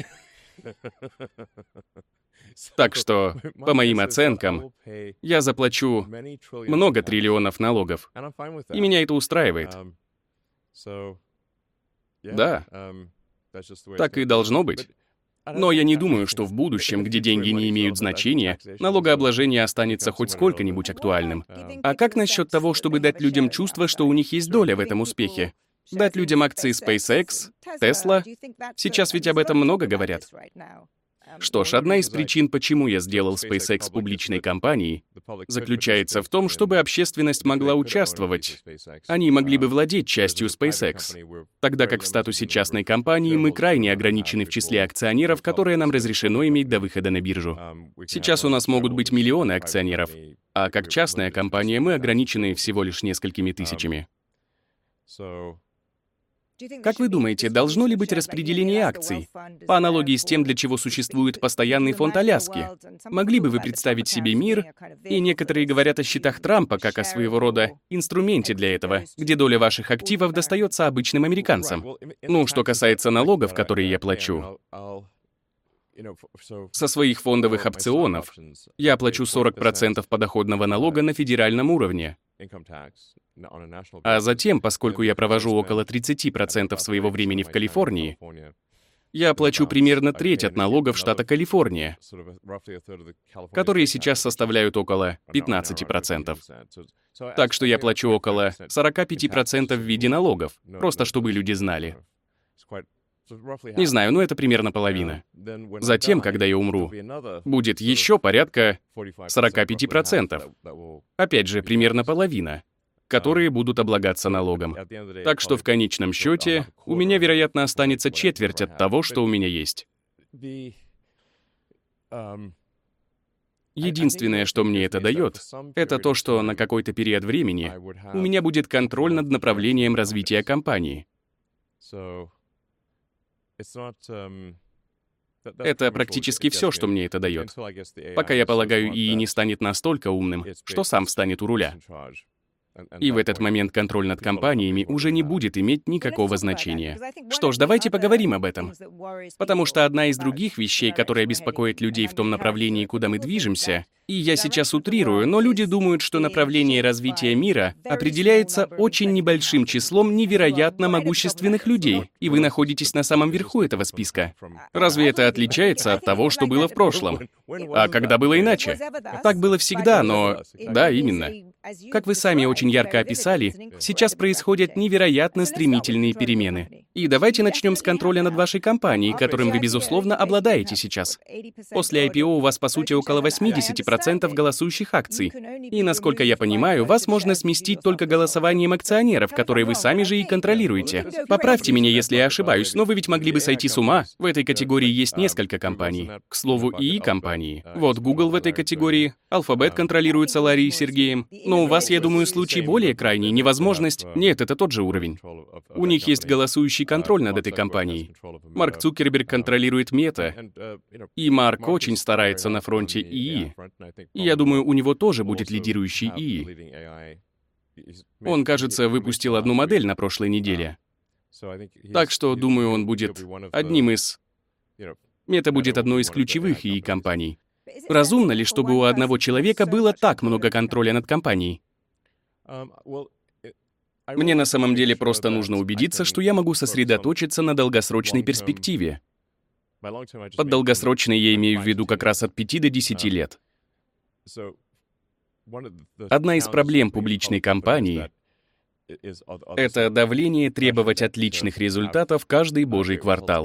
Так что, по моим оценкам, я заплачу много триллионов налогов. И меня это устраивает. Да, так и должно быть. Но я не думаю, что в будущем, где деньги не имеют значения, налогообложение останется хоть сколько-нибудь актуальным. А как насчет того, чтобы дать людям чувство, что у них есть доля в этом успехе? Дать людям акции SpaceX, Tesla? Сейчас ведь об этом много говорят. Что ж, одна из причин, почему я сделал SpaceX публичной компанией, заключается в том, чтобы общественность могла участвовать. Они могли бы владеть частью SpaceX, тогда как в статусе частной компании мы крайне ограничены в числе акционеров, которые нам разрешено иметь до выхода на биржу. Сейчас у нас могут быть миллионы акционеров, а как частная компания мы ограничены всего лишь несколькими тысячами. Как вы думаете, должно ли быть распределение акций? По аналогии с тем, для чего существует постоянный фонд Аляски. Могли бы вы представить себе мир, и некоторые говорят о счетах Трампа как о своего рода инструменте для этого, где доля ваших активов достается обычным американцам? Ну, что касается налогов, которые я плачу, со своих фондовых опционов я плачу 40% подоходного налога на федеральном уровне. А затем, поскольку я провожу около 30% своего времени в Калифорнии, я плачу примерно треть от налогов штата Калифорния, которые сейчас составляют около 15%. Так что я плачу около 45% в виде налогов, просто чтобы люди знали. Не знаю, но это примерно половина. Затем, когда я умру, будет еще порядка 45%. Опять же, примерно половина, которые будут облагаться налогом. Так что в конечном счете у меня, вероятно, останется четверть от того, что у меня есть. Единственное, что мне это дает, это то, что на какой-то период времени у меня будет контроль над направлением развития компании. Это практически все, что мне это дает. Пока, я полагаю, ИИ не станет настолько умным, что сам встанет у руля. И в этот момент контроль над компаниями уже не будет иметь никакого значения. Что ж, давайте поговорим об этом. Потому что одна из других вещей, которая беспокоит людей в том направлении, куда мы движемся, и я сейчас утрирую, но люди думают, что направление развития мира определяется очень небольшим числом невероятно могущественных людей, и вы находитесь на самом верху этого списка. Разве это отличается от того, что было в прошлом? А когда было иначе? Так было всегда, но... Да, именно. Как вы сами очень ярко описали, сейчас происходят невероятно стремительные перемены. И давайте начнем с контроля над вашей компанией, которым вы, безусловно, обладаете сейчас. После IPO у вас, по сути, около 80% голосующих акций. И, насколько я понимаю, вас можно сместить только голосованием акционеров, которые вы сами же и контролируете. Поправьте меня, если я ошибаюсь, но вы ведь могли бы сойти с ума. В этой категории есть несколько компаний. К слову, ИИ-компании. Вот Google в этой категории, Alphabet контролируется Ларри и Сергеем. Но у вас, я думаю, случай более крайний, невозможность... Нет, это тот же уровень. У них есть голосующий контроль над этой компанией. Марк Цукерберг контролирует Мета, и Марк очень старается на фронте ИИ. И я думаю, у него тоже будет лидирующий ИИ. Он, кажется, выпустил одну модель на прошлой неделе. Так что, думаю, он будет одним из... Мета будет одной из ключевых ИИ-компаний. Разумно ли, чтобы у одного человека было так много контроля над компанией? Мне на самом деле просто нужно убедиться, что я могу сосредоточиться на долгосрочной перспективе. Под долгосрочной я имею в виду как раз от 5 до 10 лет. Одна из проблем публичной компании — это давление требовать отличных результатов каждый божий квартал.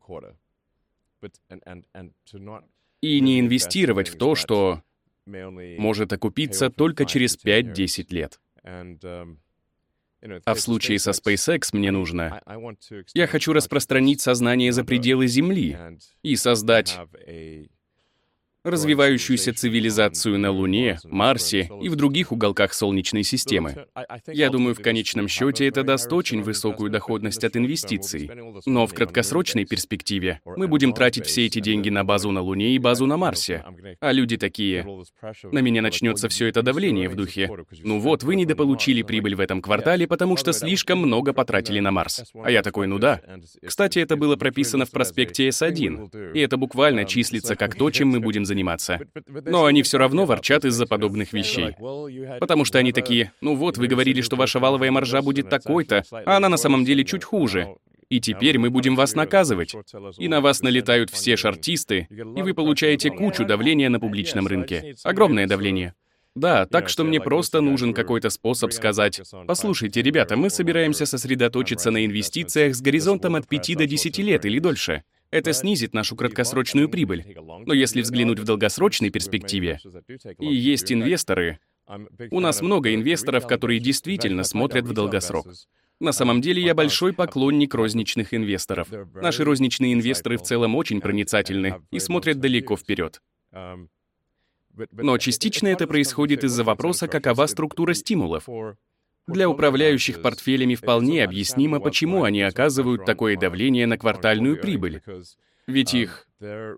И не инвестировать в то, что может окупиться только через 5-10 лет. А в случае со SpaceX мне нужно... Я хочу распространить сознание за пределы Земли и создать развивающуюся цивилизацию на Луне, Марсе и в других уголках Солнечной системы. Я думаю, в конечном счете это даст очень высокую доходность от инвестиций. Но в краткосрочной перспективе мы будем тратить все эти деньги на базу на Луне и базу на Марсе. А люди такие: на меня начнется все это давление в духе. Ну вот, вы недополучили прибыль в этом квартале, потому что слишком много потратили на Марс. А я такой: ну да. Кстати, это было прописано в проспекте S1. И это буквально числится как то, чем мы будем заниматься. Но они все равно ворчат из-за подобных вещей. Потому что они такие: ну вот, вы говорили, что ваша валовая маржа будет такой-то, а она на самом деле чуть хуже. И теперь мы будем вас наказывать. И на вас налетают все шортисты, и вы получаете кучу давления на публичном рынке. Огромное давление. Да, так что мне просто нужен какой-то способ сказать: послушайте, ребята, мы собираемся сосредоточиться на инвестициях с горизонтом от 5 до 10 лет или дольше. Это снизит нашу краткосрочную прибыль. Но если взглянуть в долгосрочной перспективе, и есть инвесторы, у нас много инвесторов, которые действительно смотрят в долгосрок. На самом деле я большой поклонник розничных инвесторов. Наши розничные инвесторы в целом очень проницательны и смотрят далеко вперед. Но частично это происходит из-за вопроса, какова структура стимулов. Для управляющих портфелями вполне объяснимо, почему они оказывают такое давление на квартальную прибыль. Ведь их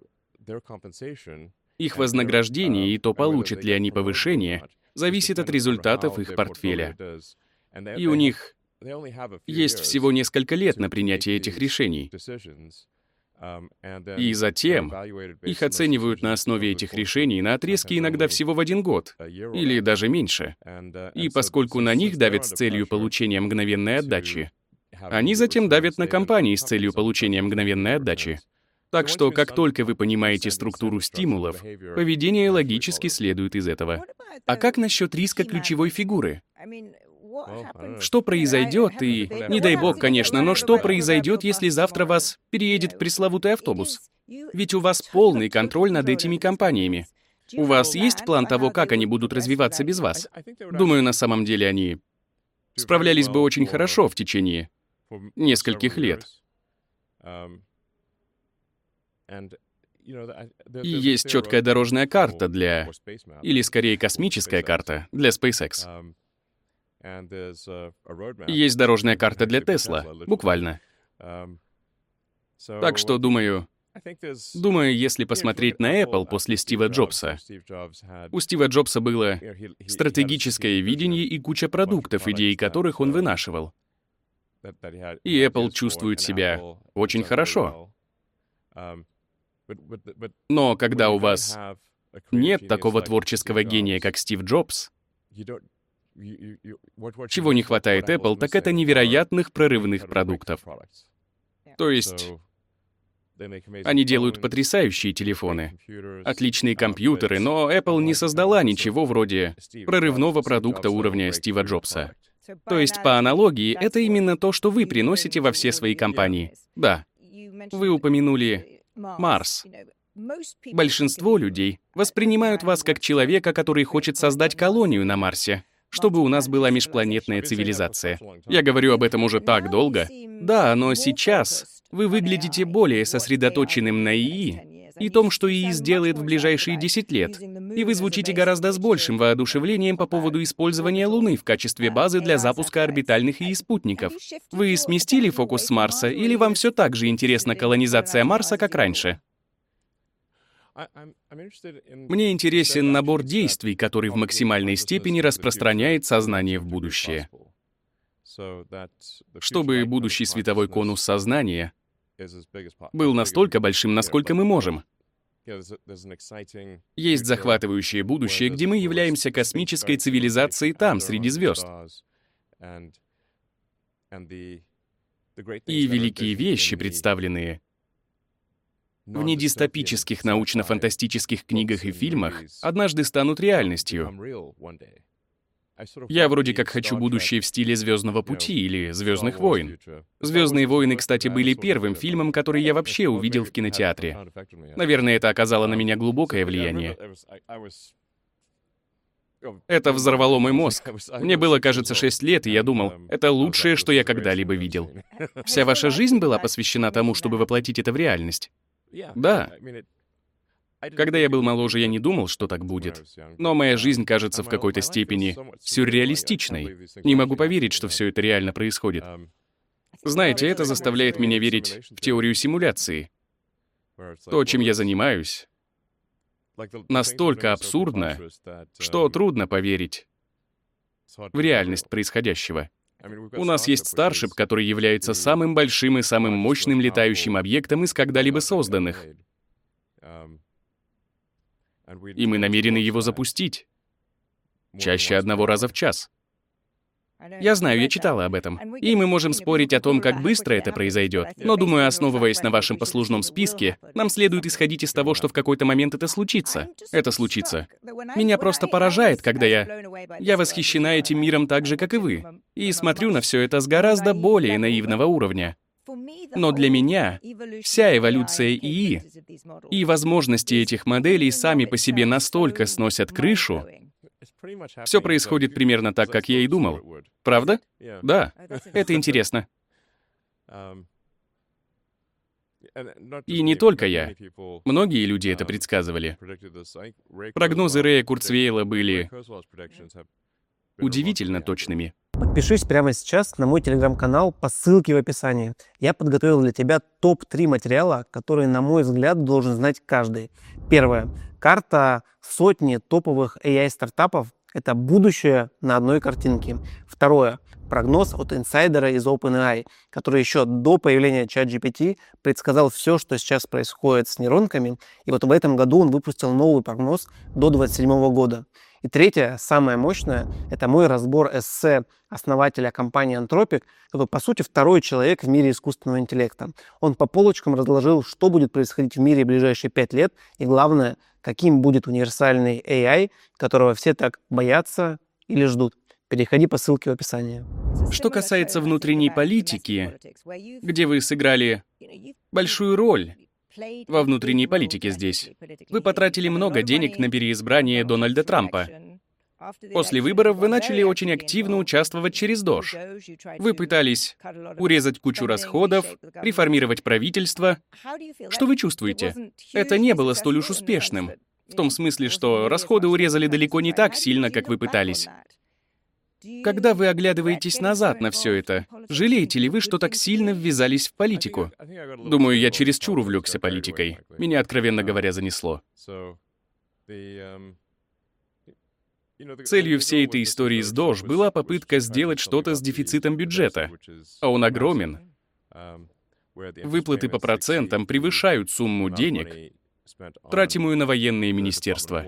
вознаграждение и то, получат ли они повышение, зависит от результатов их портфеля. И у них есть всего несколько лет на принятие этих решений. И затем их оценивают на основе этих решений на отрезке иногда всего в 1 год, или даже меньше. И поскольку на них давят с целью получения мгновенной отдачи, они затем давят на компании с целью получения мгновенной отдачи. Так что, как только вы понимаете структуру стимулов, поведение логически следует из этого. А как насчет риска ключевой фигуры? Что произойдет, и, не дай бог, конечно, но что произойдет, если завтра вас переедет пресловутый автобус? Ведь у вас полный контроль над этими компаниями. У вас есть план того, как они будут развиваться без вас? Думаю, на самом деле они справлялись бы очень хорошо в течение нескольких лет. И есть четкая дорожная карта для, или скорее космическая карта для SpaceX. И есть дорожная карта для Tesla, буквально. Так что, думаю, если посмотреть на Apple после Стива Джобса, у Стива Джобса было стратегическое видение и куча продуктов, идеи которых он вынашивал. И Apple чувствует себя очень хорошо. Но когда у вас нет такого творческого гения, как Стив Джобс, чего не хватает Apple, так это невероятных прорывных продуктов. То есть они делают потрясающие телефоны, отличные компьютеры, но Apple не создала ничего вроде прорывного продукта уровня Стива Джобса. То есть, по аналогии, это именно то, что вы приносите во все свои компании. Да, вы упомянули Марс. Большинство людей воспринимают вас как человека, который хочет создать колонию на Марсе, чтобы у нас была межпланетная цивилизация. Я говорю об этом уже так долго. Да, но сейчас вы выглядите более сосредоточенным на ИИ и том, что ИИ сделает в ближайшие 10 лет. И вы звучите гораздо с большим воодушевлением по поводу использования Луны в качестве базы для запуска орбитальных ИИ-спутников. Вы сместили фокус с Марса, или вам все так же интересна колонизация Марса, как раньше? Мне интересен набор действий, который в максимальной степени распространяет сознание в будущее. Чтобы будущий световой конус сознания был настолько большим, насколько мы можем. Есть захватывающее будущее, где мы являемся космической цивилизацией там, среди звезд. И великие вещи, представленные в недистопических научно-фантастических книгах и фильмах, однажды станут реальностью. Я вроде как хочу будущее в стиле «Звездного пути» или «Звездных войн». «Звездные войны», кстати, были первым фильмом, который я вообще увидел в кинотеатре. Наверное, это оказало на меня глубокое влияние. Это взорвало мой мозг. Мне было, кажется, 6 лет, и я думал, это лучшее, что я когда-либо видел. Вся ваша жизнь была посвящена тому, чтобы воплотить это в реальность? Да. Когда я был моложе, я не думал, что так будет. Но моя жизнь кажется в какой-то степени сюрреалистичной. Не могу поверить, что все это реально происходит. Знаете, это заставляет меня верить в теорию симуляции. То, чем я занимаюсь, настолько абсурдно, что трудно поверить в реальность происходящего. У нас есть Starship, который является самым большим и самым мощным летающим объектом из когда-либо созданных. И мы намерены его запустить. Чаще 1 раза в час. Я знаю, я читала об этом. И мы можем спорить о том, как быстро это произойдет. Но, думаю, основываясь на вашем послужном списке, нам следует исходить из того, что в какой-то момент это случится. Это случится. Меня просто поражает, когда я восхищена этим миром так же, как и вы. И смотрю на все это с гораздо более наивного уровня. Но для меня вся эволюция ИИ и возможности этих моделей сами по себе настолько сносят крышу. Все происходит примерно так, как я и думал. Правда? Да. Это интересно. И не только я. Многие люди это предсказывали. Прогнозы Рэя Курцвейла были удивительно точными. Подпишись прямо сейчас на мой телеграм-канал по ссылке в описании. Я подготовил для тебя топ-3 материала, которые, на мой взгляд, должен знать каждый. Первое. Карта сотни топовых AI-стартапов – это будущее на одной картинке. Второе. Прогноз от инсайдера из OpenAI, который еще до появления ChatGPT предсказал все, что сейчас происходит с нейронками. И вот в этом году он выпустил новый прогноз до 2027 года. И третье, самое мощное, это мой разбор эссе основателя компании Anthropic, который, по сути, второй человек в мире искусственного интеллекта. Он по полочкам разложил, что будет происходить в мире в ближайшие 5 лет, и главное, каким будет универсальный AI, которого все так боятся или ждут. Переходи по ссылке в описании. Что касается внутренней политики, где вы сыграли большую роль во внутренней политике здесь. Вы потратили много денег на переизбрание Дональда Трампа. После выборов вы начали очень активно участвовать через Doge. Вы пытались урезать кучу расходов, реформировать правительство. Что вы чувствуете? Это не было столь уж успешным. В том смысле, что расходы урезали далеко не так сильно, как вы пытались. Когда вы оглядываетесь назад на все это, жалеете ли вы, что так сильно ввязались в политику? Думаю, я чересчур увлекся политикой. Меня, откровенно говоря, занесло. Целью всей этой истории с Doge была попытка сделать что-то с дефицитом бюджета, а он огромен. Выплаты по процентам превышают сумму денег, тратимую на военные министерства.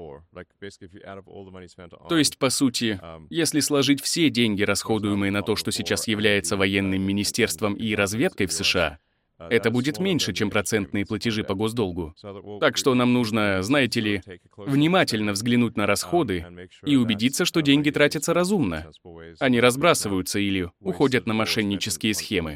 То есть, по сути, если сложить все деньги, расходуемые на то, что сейчас является военным министерством и разведкой в США, это будет меньше, чем процентные платежи по госдолгу. Так что нам нужно, знаете ли, внимательно взглянуть на расходы и убедиться, что деньги тратятся разумно, а не разбрасываются или уходят на мошеннические схемы.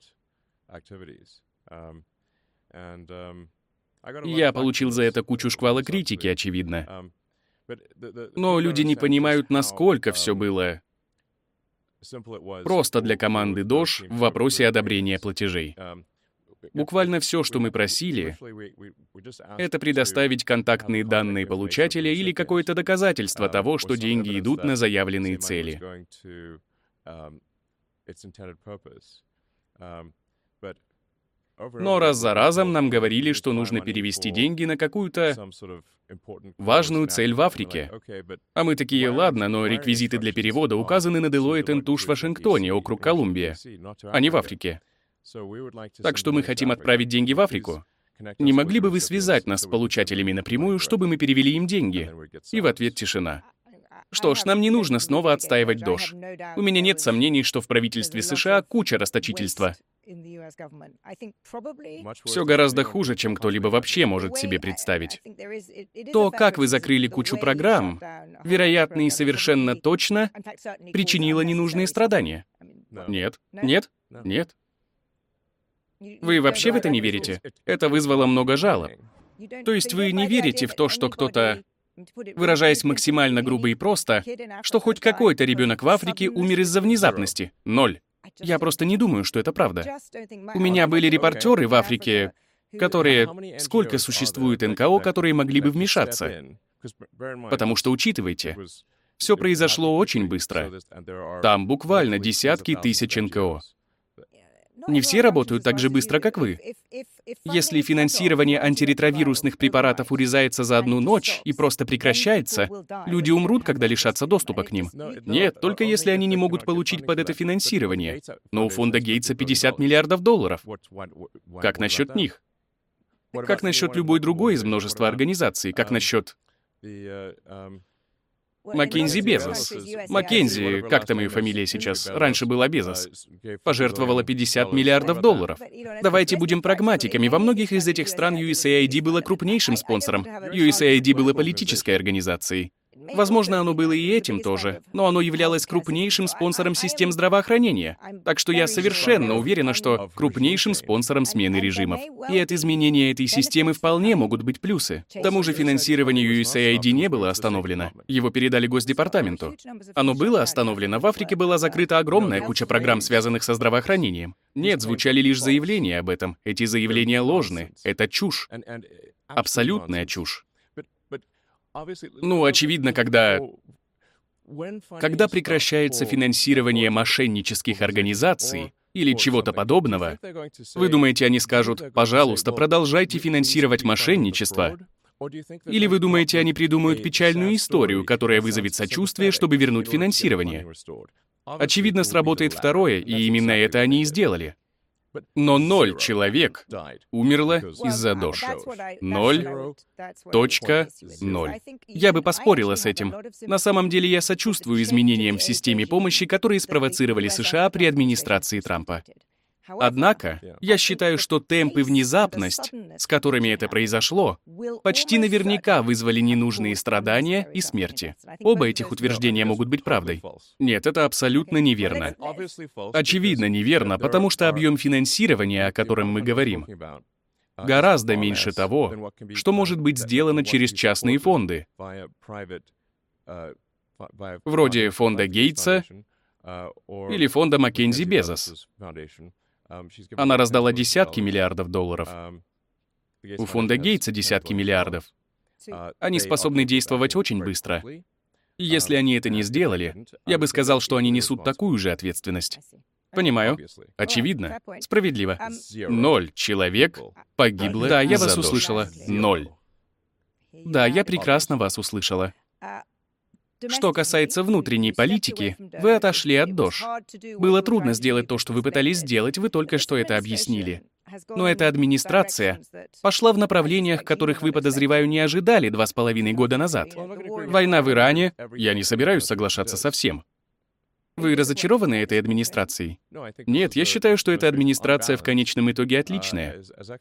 Я получил за это кучу шквала критики, очевидно. Но люди не понимают, насколько все было просто для команды Doge в вопросе одобрения платежей. Буквально все, что мы просили, это предоставить контактные данные получателя или какое-то доказательство того, что деньги идут на заявленные цели. Но раз за разом нам говорили, что нужно перевести деньги на какую-то важную цель в Африке. А мы такие, ладно, но реквизиты для перевода указаны на Deloitte & Touche в Вашингтоне, округ Колумбия, а не в Африке. Так что мы хотим отправить деньги в Африку. Не могли бы вы связать нас с получателями напрямую, чтобы мы перевели им деньги? И в ответ тишина. Что ж, нам не нужно снова отстаивать Doge. У меня нет сомнений, что в правительстве США куча расточительства. Все гораздо хуже, чем кто-либо вообще может себе представить. То, как вы закрыли кучу программ, вероятно и совершенно точно причинило ненужные страдания. Нет? Нет? Нет? Вы вообще в это не верите? Это вызвало много жалоб. То есть вы не верите в то, что кто-то, выражаясь максимально грубо и просто, что хоть какой-то ребенок в Африке умер из-за внезапности? Ноль. Я просто не думаю, что это правда. У меня были репортеры в Африке, которые... Сколько существует НКО, которые могли бы вмешаться? Потому что, учитывайте, все произошло очень быстро. Там буквально десятки тысяч НКО. Не все работают так же быстро, как вы. Если финансирование антиретровирусных препаратов урезается за одну ночь и просто прекращается, люди умрут, когда лишатся доступа к ним. Нет, только если они не могут получить под это финансирование. Но у фонда Гейтса $50 миллиардов. Как насчет них? Как насчет любой другой из множества организаций? Как насчет... Маккензи Безос. Маккензи, как там ее фамилия сейчас, раньше была Безос, пожертвовала $50 миллиардов. Давайте будем прагматиками. Во многих из этих стран USAID было крупнейшим спонсором. USAID было политической организацией. Возможно, оно было и этим тоже, но оно являлось крупнейшим спонсором систем здравоохранения. Так что я совершенно уверена, что крупнейшим спонсором смены режимов. И от изменения этой системы вполне могут быть плюсы. К тому же финансирование USAID не было остановлено. Его передали Госдепартаменту. Оно было остановлено. В Африке была закрыта огромная куча программ, связанных со здравоохранением. Нет, звучали лишь заявления об этом. Эти заявления ложны. Это чушь. Абсолютная чушь. Ну, очевидно, когда прекращается финансирование мошеннических организаций или чего-то подобного, вы думаете, они скажут: «Пожалуйста, продолжайте финансировать мошенничество»? Или вы думаете, они придумают печальную историю, которая вызовет сочувствие, чтобы вернуть финансирование? Очевидно, сработает второе, и именно это они и сделали. Но 0 человек умерло из-за ДОЖ. 0.0. Я бы поспорила с этим. На самом деле я сочувствую изменениям в системе помощи, которые спровоцировали США при администрации Трампа. Однако, я считаю, что темп и внезапность, с которыми это произошло, почти наверняка вызвали ненужные страдания и смерти. Оба этих утверждения могут быть правдой. Нет, это абсолютно неверно. Очевидно неверно, потому что объем финансирования, о котором мы говорим, гораздо меньше того, что может быть сделано через частные фонды, вроде фонда Гейтса или фонда Маккензи Безос. Она раздала десятки миллиардов долларов. У фонда Гейтса десятки миллиардов. Они способны действовать очень быстро. И если они это не сделали, я бы сказал, что они несут такую же ответственность. Понимаю. Очевидно. Справедливо. 0 человек погибло. Да, я вас услышала. 0. Да, я прекрасно вас услышала. Что касается внутренней политики, вы отошли от ДОЖ. Было трудно сделать то, что вы пытались сделать, вы только что это объяснили. Но эта администрация пошла в направлениях, которых вы, подозреваю, не ожидали 2,5 года назад. Война в Иране, я не собираюсь соглашаться со всем. Вы разочарованы этой администрацией? Нет, я считаю, что эта администрация в конечном итоге отличная.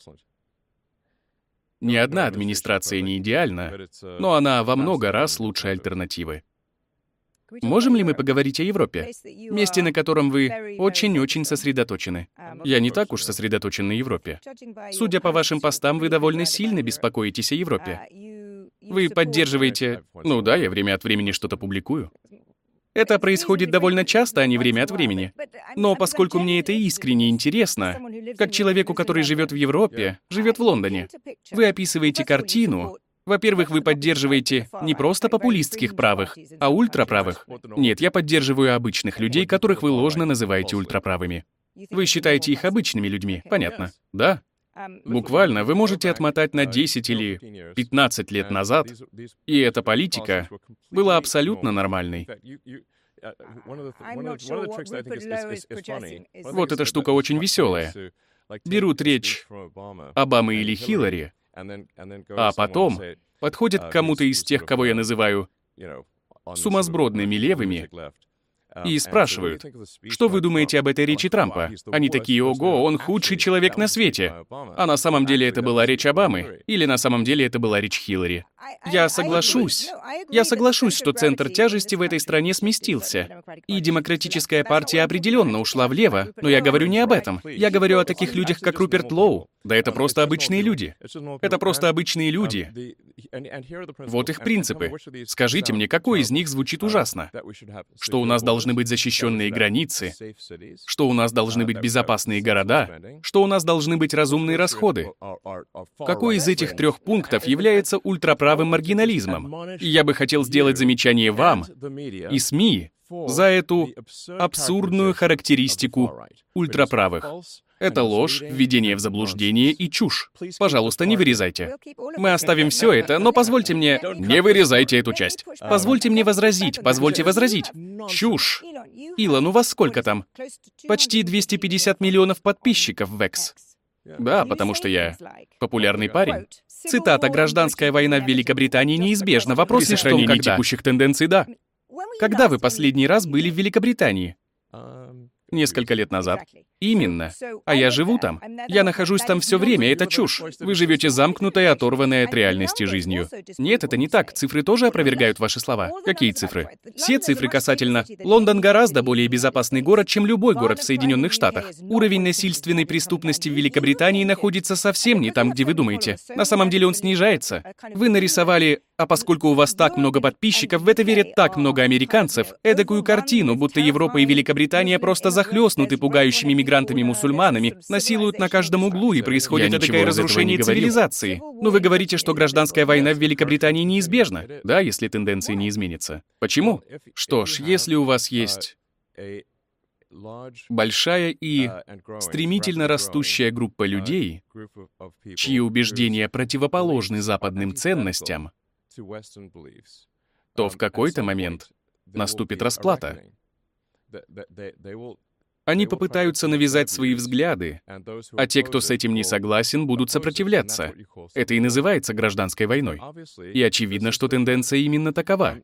Ни одна администрация не идеальна, но она во много раз лучше альтернативы. Можем ли мы поговорить о Европе? Месте, на котором вы очень-очень сосредоточены. Я не так уж сосредоточен на Европе. Судя по вашим постам, вы довольно сильно беспокоитесь о Европе. Вы поддерживаете... Ну да, я время от времени что-то публикую. Это происходит довольно часто, а не время от времени. Но поскольку мне это искренне интересно, как человеку, который живет в Европе, живет в Лондоне, вы описываете картину. Во-первых, вы поддерживаете не просто популистских правых, а ультраправых. Нет, я поддерживаю обычных людей, которых вы ложно называете ультраправыми. Вы считаете их обычными людьми, понятно? Да? Буквально вы можете отмотать на 10 или 15 лет назад, и эта политика была абсолютно нормальной. Вот эта штука очень веселая. Берут речь Обамы или Хиллари, а потом подходят к кому-то из тех, кого я называю сумасбродными левыми, и спрашивают: что вы думаете об этой речи Трампа? Они такие: ого, он худший человек на свете. А на самом деле это была речь Обамы, или на самом деле это была речь Хиллари. Я соглашусь, что центр тяжести в этой стране сместился. И Демократическая партия определенно ушла влево, но я говорю не об этом. Я говорю о таких людях, как Руперт Лоу. Да это просто обычные люди. Это просто обычные люди. Вот их принципы. Скажите мне, какой из них звучит ужасно? Что у нас должны быть защищенные границы, что у нас должны быть безопасные города, что у нас должны быть разумные расходы. Какой из этих 3 пунктов является ультраправым маргинализмом? И я бы хотел сделать замечание вам и СМИ за эту абсурдную характеристику ультраправых. Это ложь, введение в заблуждение и чушь. Пожалуйста, не вырезайте. Мы оставим все это, но позвольте мне... Не вырезайте эту часть. Позвольте мне возразить, позвольте возразить. Чушь. Илон, у вас сколько там? Почти 250 миллионов подписчиков в X. Да, потому что я популярный парень. Цитата: «Гражданская война в Великобритании неизбежна. Вопрос лишь в том, когда». Текущих тенденций, да. Когда вы последний раз были в Великобритании? Несколько лет назад. Именно. А я живу там. Я нахожусь там все время, это чушь. Вы живете замкнутой, оторванной от реальности жизнью. Нет, это не так. Цифры тоже опровергают ваши слова. Какие цифры? Все цифры касательно. Лондон гораздо более безопасный город, чем любой город в Соединенных Штатах. Уровень насильственной преступности в Великобритании находится совсем не там, где вы думаете. На самом деле он снижается. Вы нарисовали, а поскольку у вас так много подписчиков, в это верят так много американцев, эдакую картину, будто Европа и Великобритания просто захлестнуты пугающими мигрантами-мусульманами, насилуют на каждом углу, и происходит эдакое разрушение цивилизации. Но вы говорите, что гражданская война в Великобритании неизбежна, да, если тенденции не изменятся. Почему? Что ж, если у вас есть большая и стремительно растущая группа людей, чьи убеждения противоположны западным ценностям, то в какой-то момент наступит расплата. Они попытаются навязать свои взгляды, а те, кто с этим не согласен, будут сопротивляться. Это и называется гражданской войной. И очевидно, что тенденция именно такова.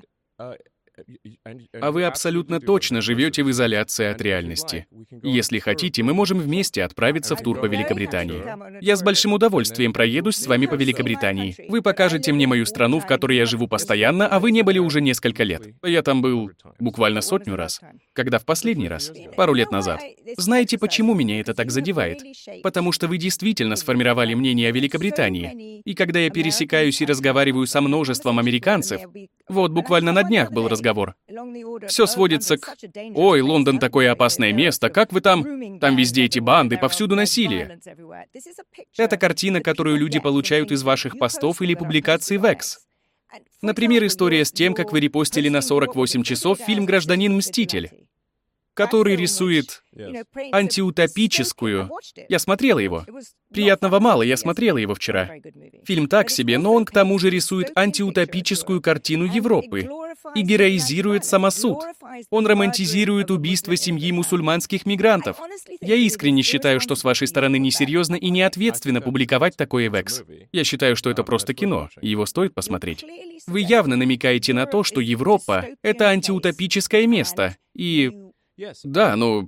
А вы абсолютно точно живете в изоляции от реальности. Если хотите, мы можем вместе отправиться в тур по Великобритании. Я с большим удовольствием проедусь с вами по Великобритании. Вы покажете мне мою страну, в которой я живу постоянно, а вы не были уже несколько лет. Я там был буквально 100 раз. Когда в последний раз? Пару лет назад. Знаете, почему меня это так задевает? Потому что вы действительно сформировали мнение о Великобритании. И когда я пересекаюсь и разговариваю со множеством американцев, вот буквально на днях был разговор. Все сводится к «Ой, Лондон такое опасное место, как вы там? Там везде эти банды, повсюду насилие». Это картина, которую люди получают из ваших постов или публикаций в X. Например, история с тем, как вы репостили на 48 часов фильм «Гражданин-мститель», который рисует антиутопическую... Я смотрела его. Приятного мало, я смотрела его вчера. Фильм так себе, но он к тому же рисует антиутопическую картину Европы и героизирует самосуд. Он романтизирует убийство семьи мусульманских мигрантов. Я искренне считаю, что с вашей стороны несерьезно и неответственно публиковать такое в X. Я считаю, что это просто кино, и его стоит посмотреть. Вы явно намекаете на то, что Европа — это антиутопическое место, и... Да, но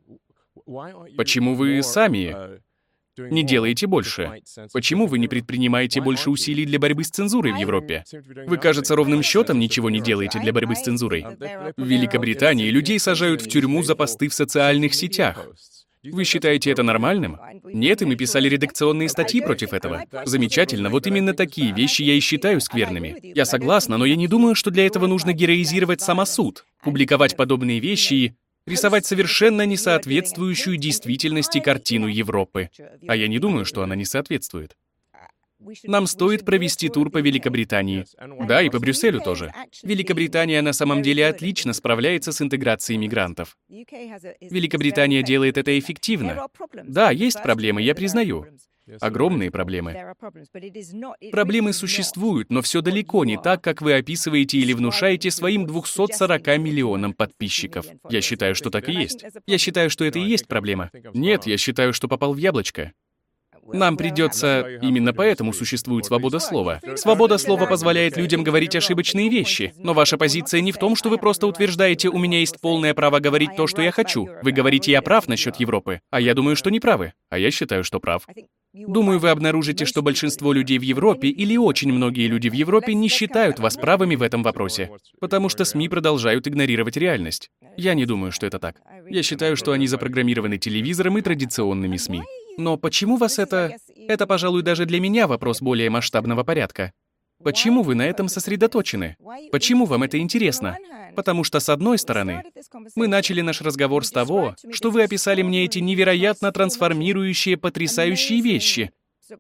почему вы сами не делаете больше? Почему вы не предпринимаете больше усилий для борьбы с цензурой в Европе? Вы, кажется, ровным счетом ничего не делаете для борьбы с цензурой. В Великобритании людей сажают в тюрьму за посты в социальных сетях. Вы считаете это нормальным? Нет, и мы писали редакционные статьи против этого. Замечательно, вот именно такие вещи я и считаю скверными. Я согласна, но я не думаю, что для этого нужно героизировать самосуд, публиковать подобные вещи и рисовать совершенно несоответствующую действительности картину Европы. А я не думаю, что она не соответствует. Нам стоит провести тур по Великобритании. Да, и по Брюсселю тоже. Великобритания на самом деле отлично справляется с интеграцией мигрантов. Великобритания делает это эффективно. Да, есть проблемы, я признаю. Огромные проблемы. Проблемы существуют, но все далеко не так, как вы описываете или внушаете своим 240 миллионам подписчиков. Я считаю, что так и есть. Я считаю, что это и есть проблема. Нет, я считаю, что попал в яблочко. Нам придется... Именно поэтому существует свобода слова. Свобода слова позволяет людям говорить ошибочные вещи. Но ваша позиция не в том, что вы просто утверждаете, у меня есть полное право говорить то, что я хочу. Вы говорите, я прав насчет Европы. А я думаю, что не правы. А я считаю, что прав. Думаю, вы обнаружите, что большинство людей в Европе или очень многие люди в Европе не считают вас правыми в этом вопросе. Потому что СМИ продолжают игнорировать реальность. Я не думаю, что это так. Я считаю, что они запрограммированы телевизором и традиционными СМИ. Но почему вас это... Это, пожалуй, даже для меня вопрос более масштабного порядка. Почему вы на этом сосредоточены? Почему вам это интересно? Потому что, с одной стороны, мы начали наш разговор с того, что вы описали мне эти невероятно трансформирующие, потрясающие вещи,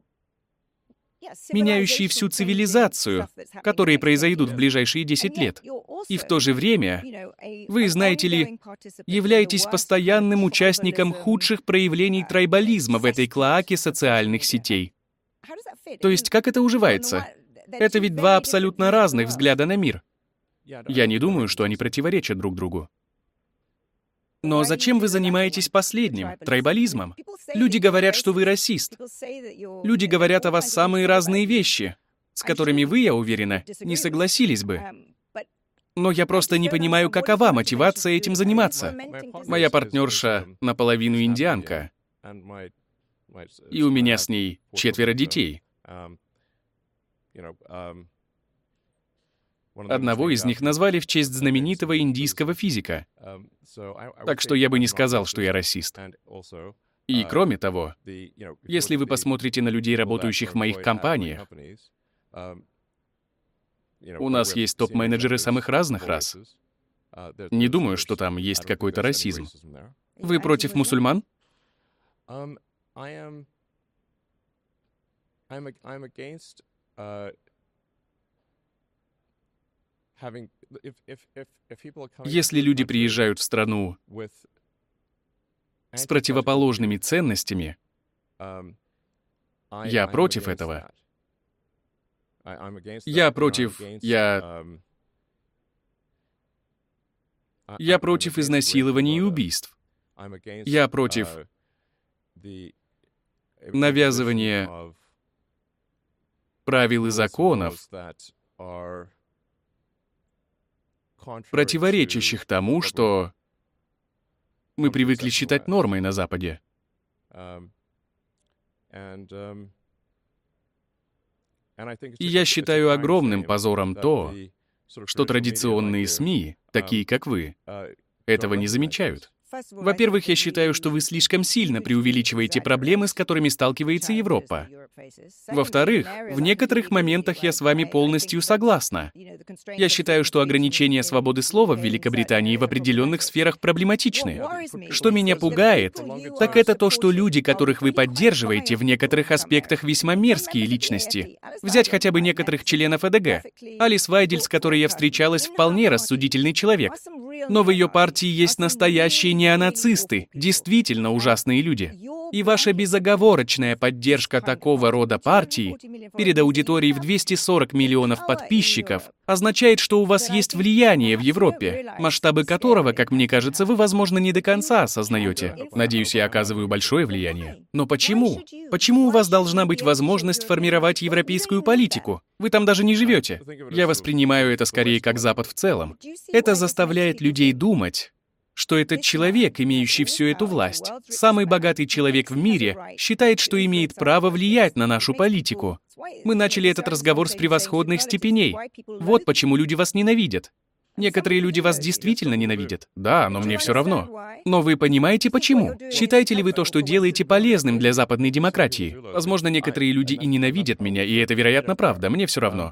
меняющие всю цивилизацию, которые произойдут в ближайшие 10 лет. И в то же время, вы, знаете ли, являетесь постоянным участником худших проявлений трайбализма в этой клоаке социальных сетей. То есть, как это уживается? Это ведь два абсолютно разных взгляда на мир. Я не думаю, что они противоречат друг другу. Но зачем вы занимаетесь последним, трайбализмом? Люди говорят, что вы расист. Люди говорят о вас самые разные вещи, с которыми вы, я уверена, не согласились бы. Но я просто не понимаю, какова мотивация этим заниматься. Моя партнерша наполовину индианка, и у меня с ней 4 детей. Одного из них назвали в честь знаменитого индийского физика. Так что я бы не сказал, что я расист. И кроме того, если вы посмотрите на людей, работающих в моих компаниях, у нас есть топ-менеджеры самых разных рас. Не думаю, что там есть какой-то расизм. Вы против мусульман? Если люди приезжают в страну с противоположными ценностями, я против этого. Я против изнасилований и убийств. Я против навязывания правил и законов, противоречащих тому, что мы привыкли считать нормой на Западе. И я считаю огромным позором то, что традиционные СМИ, такие как вы, этого не замечают. Во-первых, я считаю, что вы слишком сильно преувеличиваете проблемы, с которыми сталкивается Европа. Во-вторых, в некоторых моментах я с вами полностью согласна. Я считаю, что ограничения свободы слова в Великобритании в определенных сферах проблематичны. Что меня пугает, так это то, что люди, которых вы поддерживаете, в некоторых аспектах весьма мерзкие личности. Взять хотя бы некоторых членов ЭДГ. Алис Вайдель, с которой я встречалась, вполне рассудительный человек. Но в ее партии есть настоящие неонацисты, действительно ужасные люди. И ваша безоговорочная поддержка такого рода партии перед аудиторией в 240 миллионов подписчиков означает, что у вас есть влияние в Европе, масштабы которого, как мне кажется, вы, возможно, не до конца осознаете. Надеюсь, я оказываю большое влияние. Но почему? Почему у вас должна быть возможность формировать европейскую политику? Вы там даже не живете. Я воспринимаю это скорее как Запад в целом. Это заставляет людей думать, что этот человек, имеющий всю эту власть, самый богатый человек в мире, считает, что имеет право влиять на нашу политику. Мы начали этот разговор с превосходных степеней. Вот почему люди вас ненавидят. Некоторые люди вас действительно ненавидят. Да, но мне все равно. Но вы понимаете, почему? Считаете ли вы то, что делаете, полезным для западной демократии? Возможно, некоторые люди и ненавидят меня, и это, вероятно, правда. Мне все равно.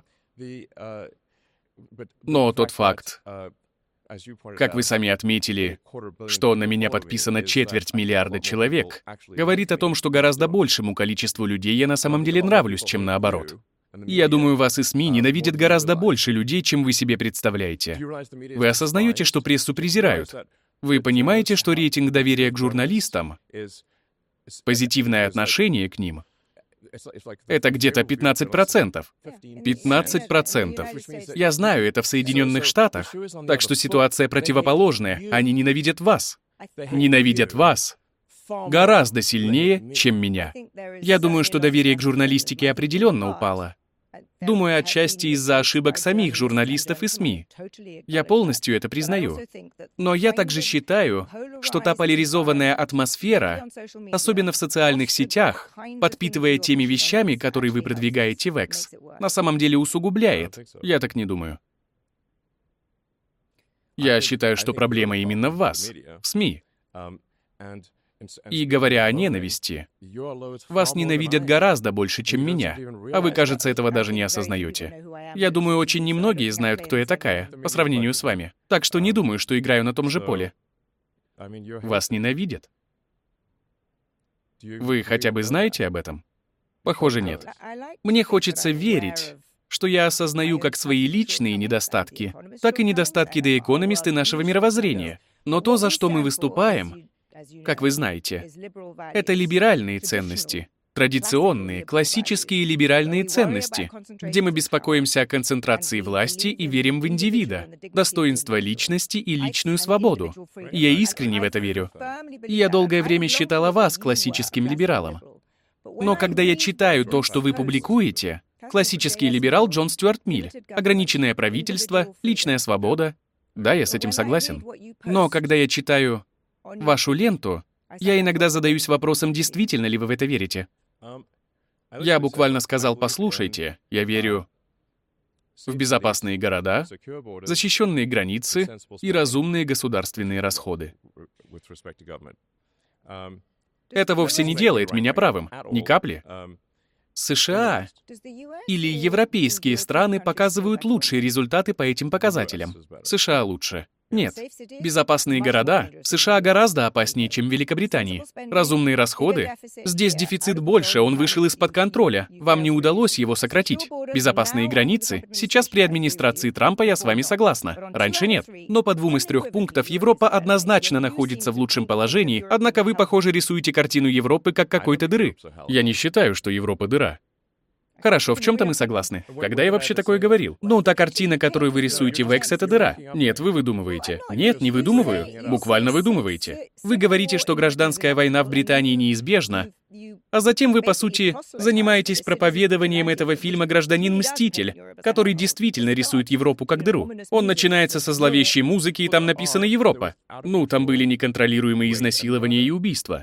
Но тот факт, как вы сами отметили, что на меня подписано 250 миллиарда человек, говорит о том, что гораздо большему количеству людей я на самом деле нравлюсь, чем наоборот. И я думаю, вас и СМИ ненавидят гораздо больше людей, чем вы себе представляете. Вы осознаете, что прессу презирают? Вы понимаете, что рейтинг доверия к журналистам, позитивное отношение к ним, это где-то 15%. 15%. Я знаю, это в Соединенных Штатах. Так что ситуация противоположная. Они ненавидят вас. Ненавидят вас гораздо сильнее, чем меня. Я думаю, что доверие к журналистике определенно упало. Думаю, отчасти из-за ошибок самих журналистов и СМИ. Я полностью это признаю. Но я также считаю, что та поляризованная атмосфера, особенно в социальных сетях, подпитывая теми вещами, которые вы продвигаете в X, на самом деле усугубляет. Я так не думаю. Я считаю, что проблема именно в вас, в СМИ. И говоря о ненависти, вас ненавидят гораздо больше, чем меня, а вы, кажется, этого даже не осознаете. Я думаю, очень немногие знают, кто я такая, по сравнению с вами. Так что не думаю, что играю на том же поле. Вас ненавидят. Вы хотя бы знаете об этом? Похоже, нет. Мне хочется верить, что я осознаю как свои личные недостатки, так и недостатки The Economist и нашего мировоззрения. Но то, за что мы выступаем, как вы знаете, это либеральные ценности, традиционные, классические либеральные ценности, где мы беспокоимся о концентрации власти и верим в индивида, достоинство личности и личную свободу. И я искренне в это верю. И я долгое время считала вас классическим либералом. Но когда я читаю то, что вы публикуете, классический либерал Джон Стюарт Миль, ограниченное правительство, личная свобода, да, я с этим согласен. Но когда я читаю вашу ленту, я иногда задаюсь вопросом, действительно ли вы в это верите. Я буквально сказал: послушайте, я верю в безопасные города, защищенные границы и разумные государственные расходы. Это вовсе не делает меня правым, ни капли. США или европейские страны показывают лучшие результаты по этим показателям. США лучше. Нет. Безопасные города в США гораздо опаснее, чем в Великобритании. Разумные расходы? Здесь дефицит больше, он вышел из-под контроля. Вам не удалось его сократить. Безопасные границы? Сейчас при администрации Трампа я с вами согласна. Раньше нет. Но по 2 из 3 пунктов Европа однозначно находится в лучшем положении, однако вы, похоже, рисуете картину Европы как какой-то дыры. Я не считаю, что Европа дыра. Хорошо, в чем-то мы согласны. Когда я вообще такое говорил? Ну, та картина, которую вы рисуете в X, это дыра. Нет, вы выдумываете. Нет, не выдумываю. Буквально выдумываете. Вы говорите, что гражданская война в Британии неизбежна, а затем вы, по сути, занимаетесь проповедованием этого фильма «Гражданин-мститель», который действительно рисует Европу как дыру. Он начинается со зловещей музыки, и там написано «Европа». Ну, там были неконтролируемые изнасилования и убийства.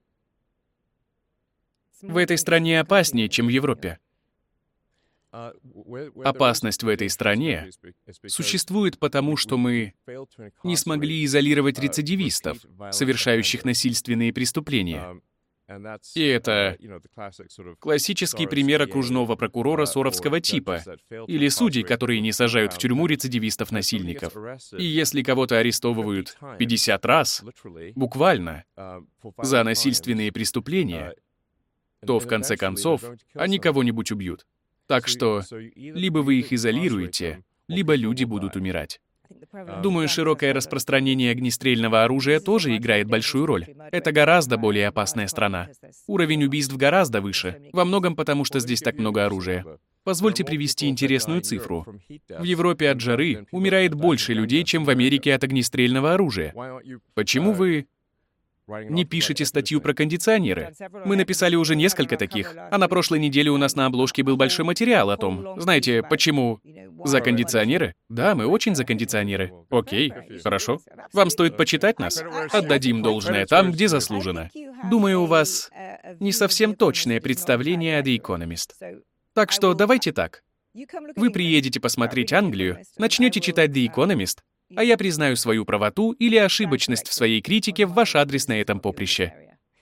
В этой стране опаснее, чем в Европе. Опасность в этой стране существует потому, что мы не смогли изолировать рецидивистов, совершающих насильственные преступления. И это классический пример окружного прокурора соровского типа или судей, которые не сажают в тюрьму рецидивистов-насильников. И если кого-то арестовывают 50 раз, буквально, за насильственные преступления, то в конце концов они кого-нибудь убьют. Так что либо вы их изолируете, либо люди будут умирать. Думаю, широкое распространение огнестрельного оружия тоже играет большую роль. Это гораздо более опасная страна. Уровень убийств гораздо выше, во многом потому, что здесь так много оружия. Позвольте привести интересную цифру. В Европе от жары умирает больше людей, чем в Америке от огнестрельного оружия. Почему вы не пишете статью про кондиционеры? Мы написали уже несколько таких, а на прошлой неделе у нас на обложке был большой материал о том, знаете, почему за кондиционеры? Да, мы очень за кондиционеры. Окей, хорошо. Вам стоит почитать нас. Отдадим должное там, где заслужено. Думаю, у вас не совсем точное представление о The Economist. Так что давайте так. Вы приедете посмотреть Англию, начнете читать The Economist, а я признаю свою правоту или ошибочность в своей критике в ваш адрес на этом поприще.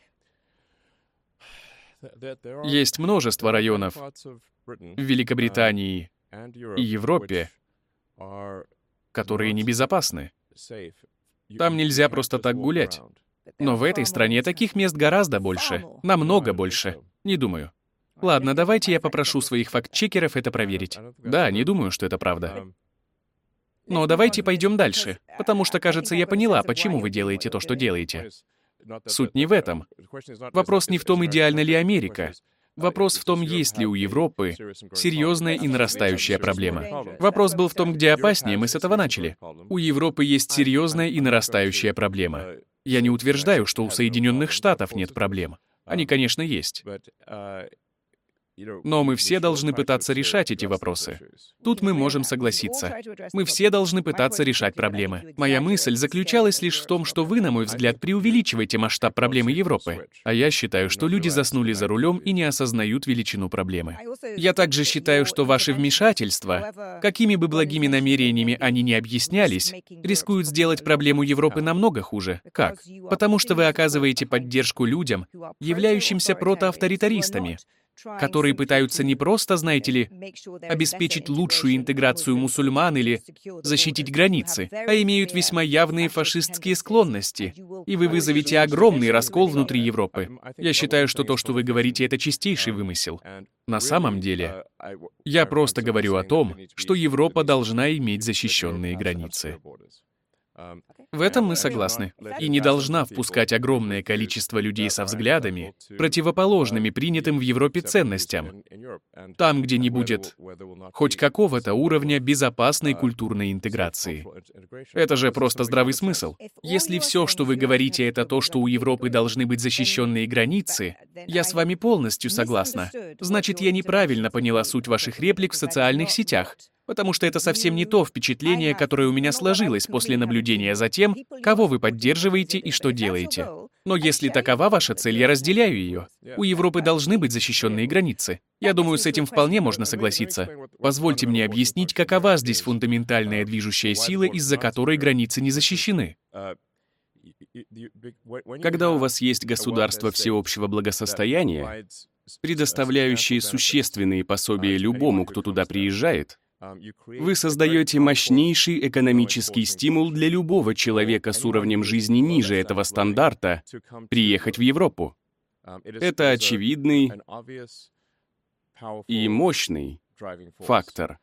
Есть множество районов в Великобритании и Европе, которые небезопасны. Там нельзя просто так гулять. Но в этой стране таких мест гораздо больше, намного больше. Не думаю. Ладно, давайте я попрошу своих факт-чекеров это проверить. Да, не думаю, что это правда. Но давайте пойдем дальше, потому что, кажется, я поняла, почему вы делаете то, что делаете. Суть не в этом. Вопрос не в том, идеальна ли Америка. Вопрос в том, есть ли у Европы серьезная и нарастающая проблема. Вопрос был в том, где опаснее, мы с этого начали. У Европы есть серьезная и нарастающая проблема. Я не утверждаю, что у Соединенных Штатов нет проблем. Они, конечно, есть. Но мы все должны пытаться решать эти вопросы. Тут мы можем согласиться. Мы все должны пытаться решать проблемы. Моя мысль заключалась лишь в том, что вы, на мой взгляд, преувеличиваете масштаб проблемы Европы. А я считаю, что люди заснули за рулем и не осознают величину проблемы. Я также считаю, что ваши вмешательства, какими бы благими намерениями они ни объяснялись, рискуют сделать проблему Европы намного хуже. Как? Потому что вы оказываете поддержку людям, являющимся протоавторитаристами, которые пытаются не просто, знаете ли, обеспечить лучшую интеграцию мусульман или защитить границы, а имеют весьма явные фашистские склонности, и вы вызовете огромный раскол внутри Европы. Я считаю, что то, что вы говорите, это чистейший вымысел. На самом деле, я просто говорю о том, что Европа должна иметь защищенные границы. В этом мы согласны. И не должна впускать огромное количество людей со взглядами, противоположными принятым в Европе ценностям, там, где не будет хоть какого-то уровня безопасной культурной интеграции. Это же просто здравый смысл. Если все, что вы говорите, это то, что у Европы должны быть защищенные границы, я с вами полностью согласна. Значит, я неправильно поняла суть ваших реплик в социальных сетях. Потому что это совсем не то впечатление, которое у меня сложилось после наблюдения за тем, кого вы поддерживаете и что делаете. Но если такова ваша цель, я разделяю ее. У Европы должны быть защищенные границы. Я думаю, с этим вполне можно согласиться. Позвольте мне объяснить, какова здесь фундаментальная движущая сила, из-за которой границы не защищены. Когда у вас есть государство всеобщего благосостояния, предоставляющие существенные пособия любому, кто туда приезжает, вы создаете мощнейший экономический стимул для любого человека с уровнем жизни ниже этого стандарта приехать в Европу. Это очевидный и мощный фактор.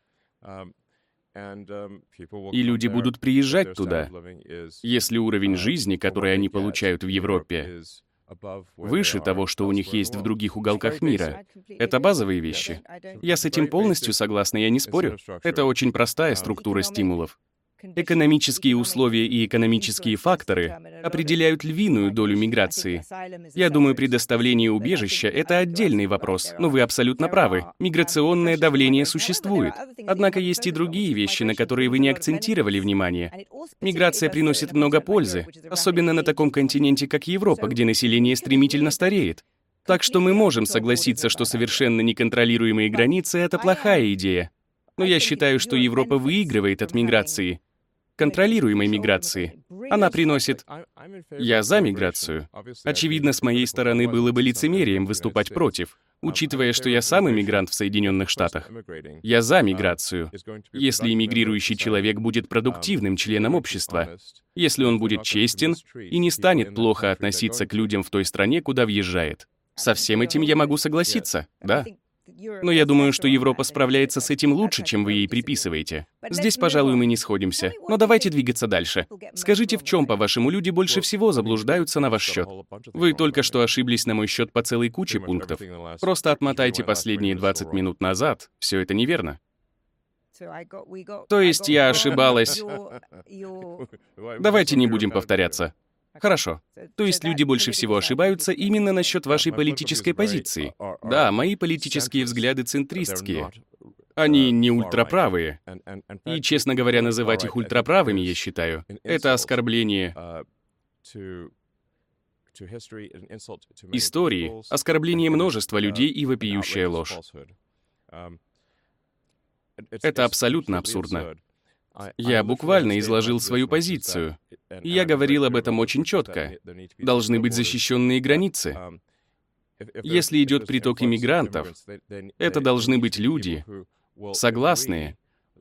И люди будут приезжать туда, если уровень жизни, который они получают в Европе, выше того, что у них есть в других уголках мира. Это базовые вещи. Я с этим полностью согласна, я не спорю. Это очень простая структура стимулов. Экономические условия и экономические факторы определяют львиную долю миграции. Я думаю, предоставление убежища — это отдельный вопрос, но вы абсолютно правы. Миграционное давление существует. Однако есть и другие вещи, на которые вы не акцентировали внимание. Миграция приносит много пользы, особенно на таком континенте, как Европа, где население стремительно стареет. Так что мы можем согласиться, что совершенно неконтролируемые границы — это плохая идея. Но я считаю, что Европа выигрывает от миграции. Контролируемой миграции. Она приносит... Я за миграцию. Очевидно, с моей стороны было бы лицемерием выступать против, учитывая, что я сам иммигрант в Соединенных Штатах. Я за миграцию, если иммигрирующий человек будет продуктивным членом общества, если он будет честен и не станет плохо относиться к людям в той стране, куда въезжает. Со всем этим я могу согласиться, да. Но я думаю, что Европа справляется с этим лучше, чем вы ей приписываете. Здесь, пожалуй, мы не сходимся. Но давайте двигаться дальше. Скажите, в чем, по-вашему, люди больше всего заблуждаются на ваш счет? Вы только что ошиблись на мой счет по целой куче пунктов. Просто отмотайте последние 20 минут назад. Все это неверно. То есть я ошибалась. Давайте не будем повторяться. Хорошо. То есть люди больше всего ошибаются именно насчет вашей политической позиции. Да, мои политические взгляды центристские. Они не ультраправые. И, честно говоря, называть их ультраправыми, я считаю, это оскорбление истории, оскорбление множества людей и вопиющая ложь. Это абсолютно абсурдно. Я буквально изложил свою позицию. И я говорил об этом очень четко. Должны быть защищенные границы. Если идет приток иммигрантов, это должны быть люди, согласные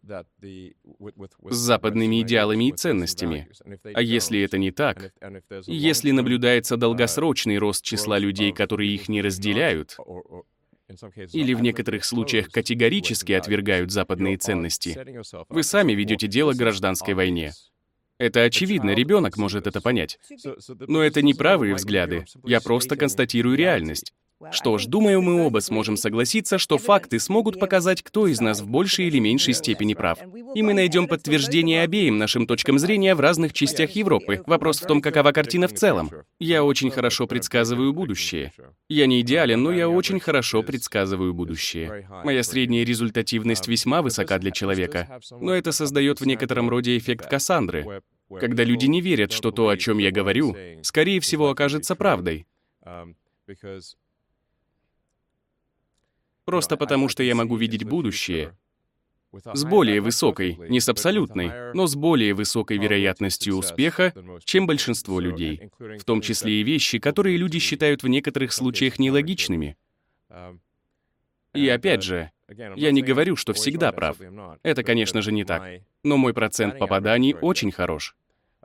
с западными идеалами и ценностями. А если это не так, если наблюдается долгосрочный рост числа людей, которые их не разделяют, или в некоторых случаях категорически отвергают западные ценности, вы сами ведете дело к гражданской войне. Это очевидно, ребенок может это понять. Но это не правые взгляды, я просто констатирую реальность. Что ж, думаю, мы оба сможем согласиться, что факты смогут показать, кто из нас в большей или меньшей степени прав. И мы найдем подтверждение обеим нашим точкам зрения в разных частях Европы. Вопрос в том, какова картина в целом. Я очень хорошо предсказываю будущее. Я не идеален, но я очень хорошо предсказываю будущее. Моя средняя результативность весьма высока для человека. Но это создает в некотором роде эффект Кассандры, когда люди не верят, что то, о чем я говорю, скорее всего, окажется правдой. Просто потому, что я могу видеть будущее с более высокой, не с абсолютной, но с более высокой вероятностью успеха, чем большинство людей, в том числе и вещи, которые люди считают в некоторых случаях нелогичными. И опять же, я не говорю, что всегда прав. Это, конечно же, не так. Но мой процент попаданий очень хорош.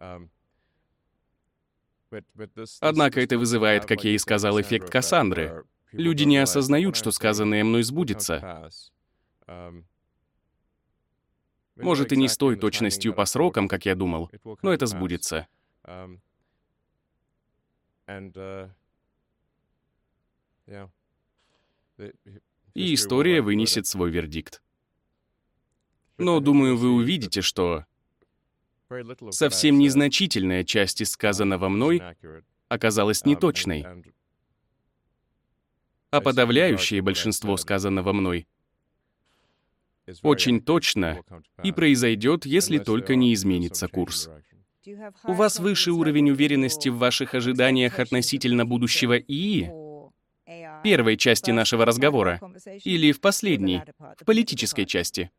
Однако это вызывает, как я и сказал, эффект Кассандры. Люди не осознают, что сказанное мной сбудется. Может, и не с той точностью по срокам, как я думал, но это сбудется. И история вынесет свой вердикт. Но, думаю, вы увидите, что совсем незначительная часть из сказанного мной оказалась неточной, а подавляющее большинство сказанного мной очень точно и произойдет, если только не изменится курс. У вас высший уровень уверенности в ваших ожиданиях относительно будущего ИИ? Первой части нашего разговора? Или в последней, в политической части?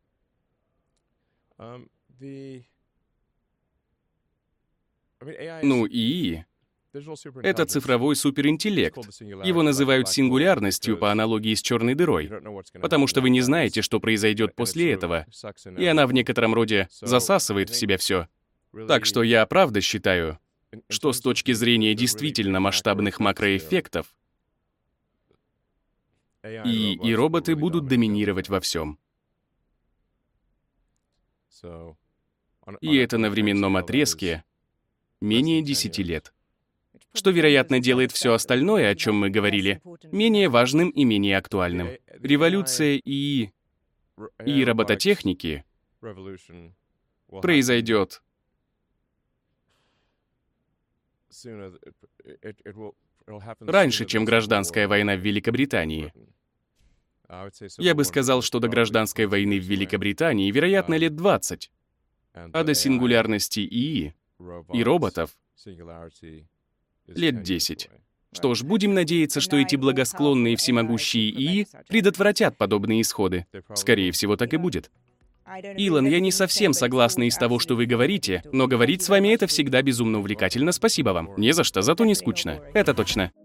Ну, ИИ — это цифровой суперинтеллект. Его называют сингулярностью по аналогии с черной дырой, потому что вы не знаете, что произойдет после этого, и она в некотором роде засасывает в себя все. Так что я правда считаю, что с точки зрения действительно масштабных макроэффектов, и роботы будут доминировать во всем. И это на временном отрезке менее 10 лет. Что, вероятно, делает все остальное, о чем мы говорили, менее важным и менее актуальным. Революция ИИ и робототехники произойдет раньше, чем гражданская война в Великобритании. Я бы сказал, что до гражданской войны в Великобритании, вероятно, лет 20, а до сингулярности ИИ и роботов лет 10. Что ж, будем надеяться, что эти благосклонные всемогущие ИИ предотвратят подобные исходы. Скорее всего, так и будет. Илон, я не совсем согласна из того, что вы говорите, но говорить с вами это всегда безумно увлекательно. Спасибо вам. Не за что, зато не скучно. Это точно.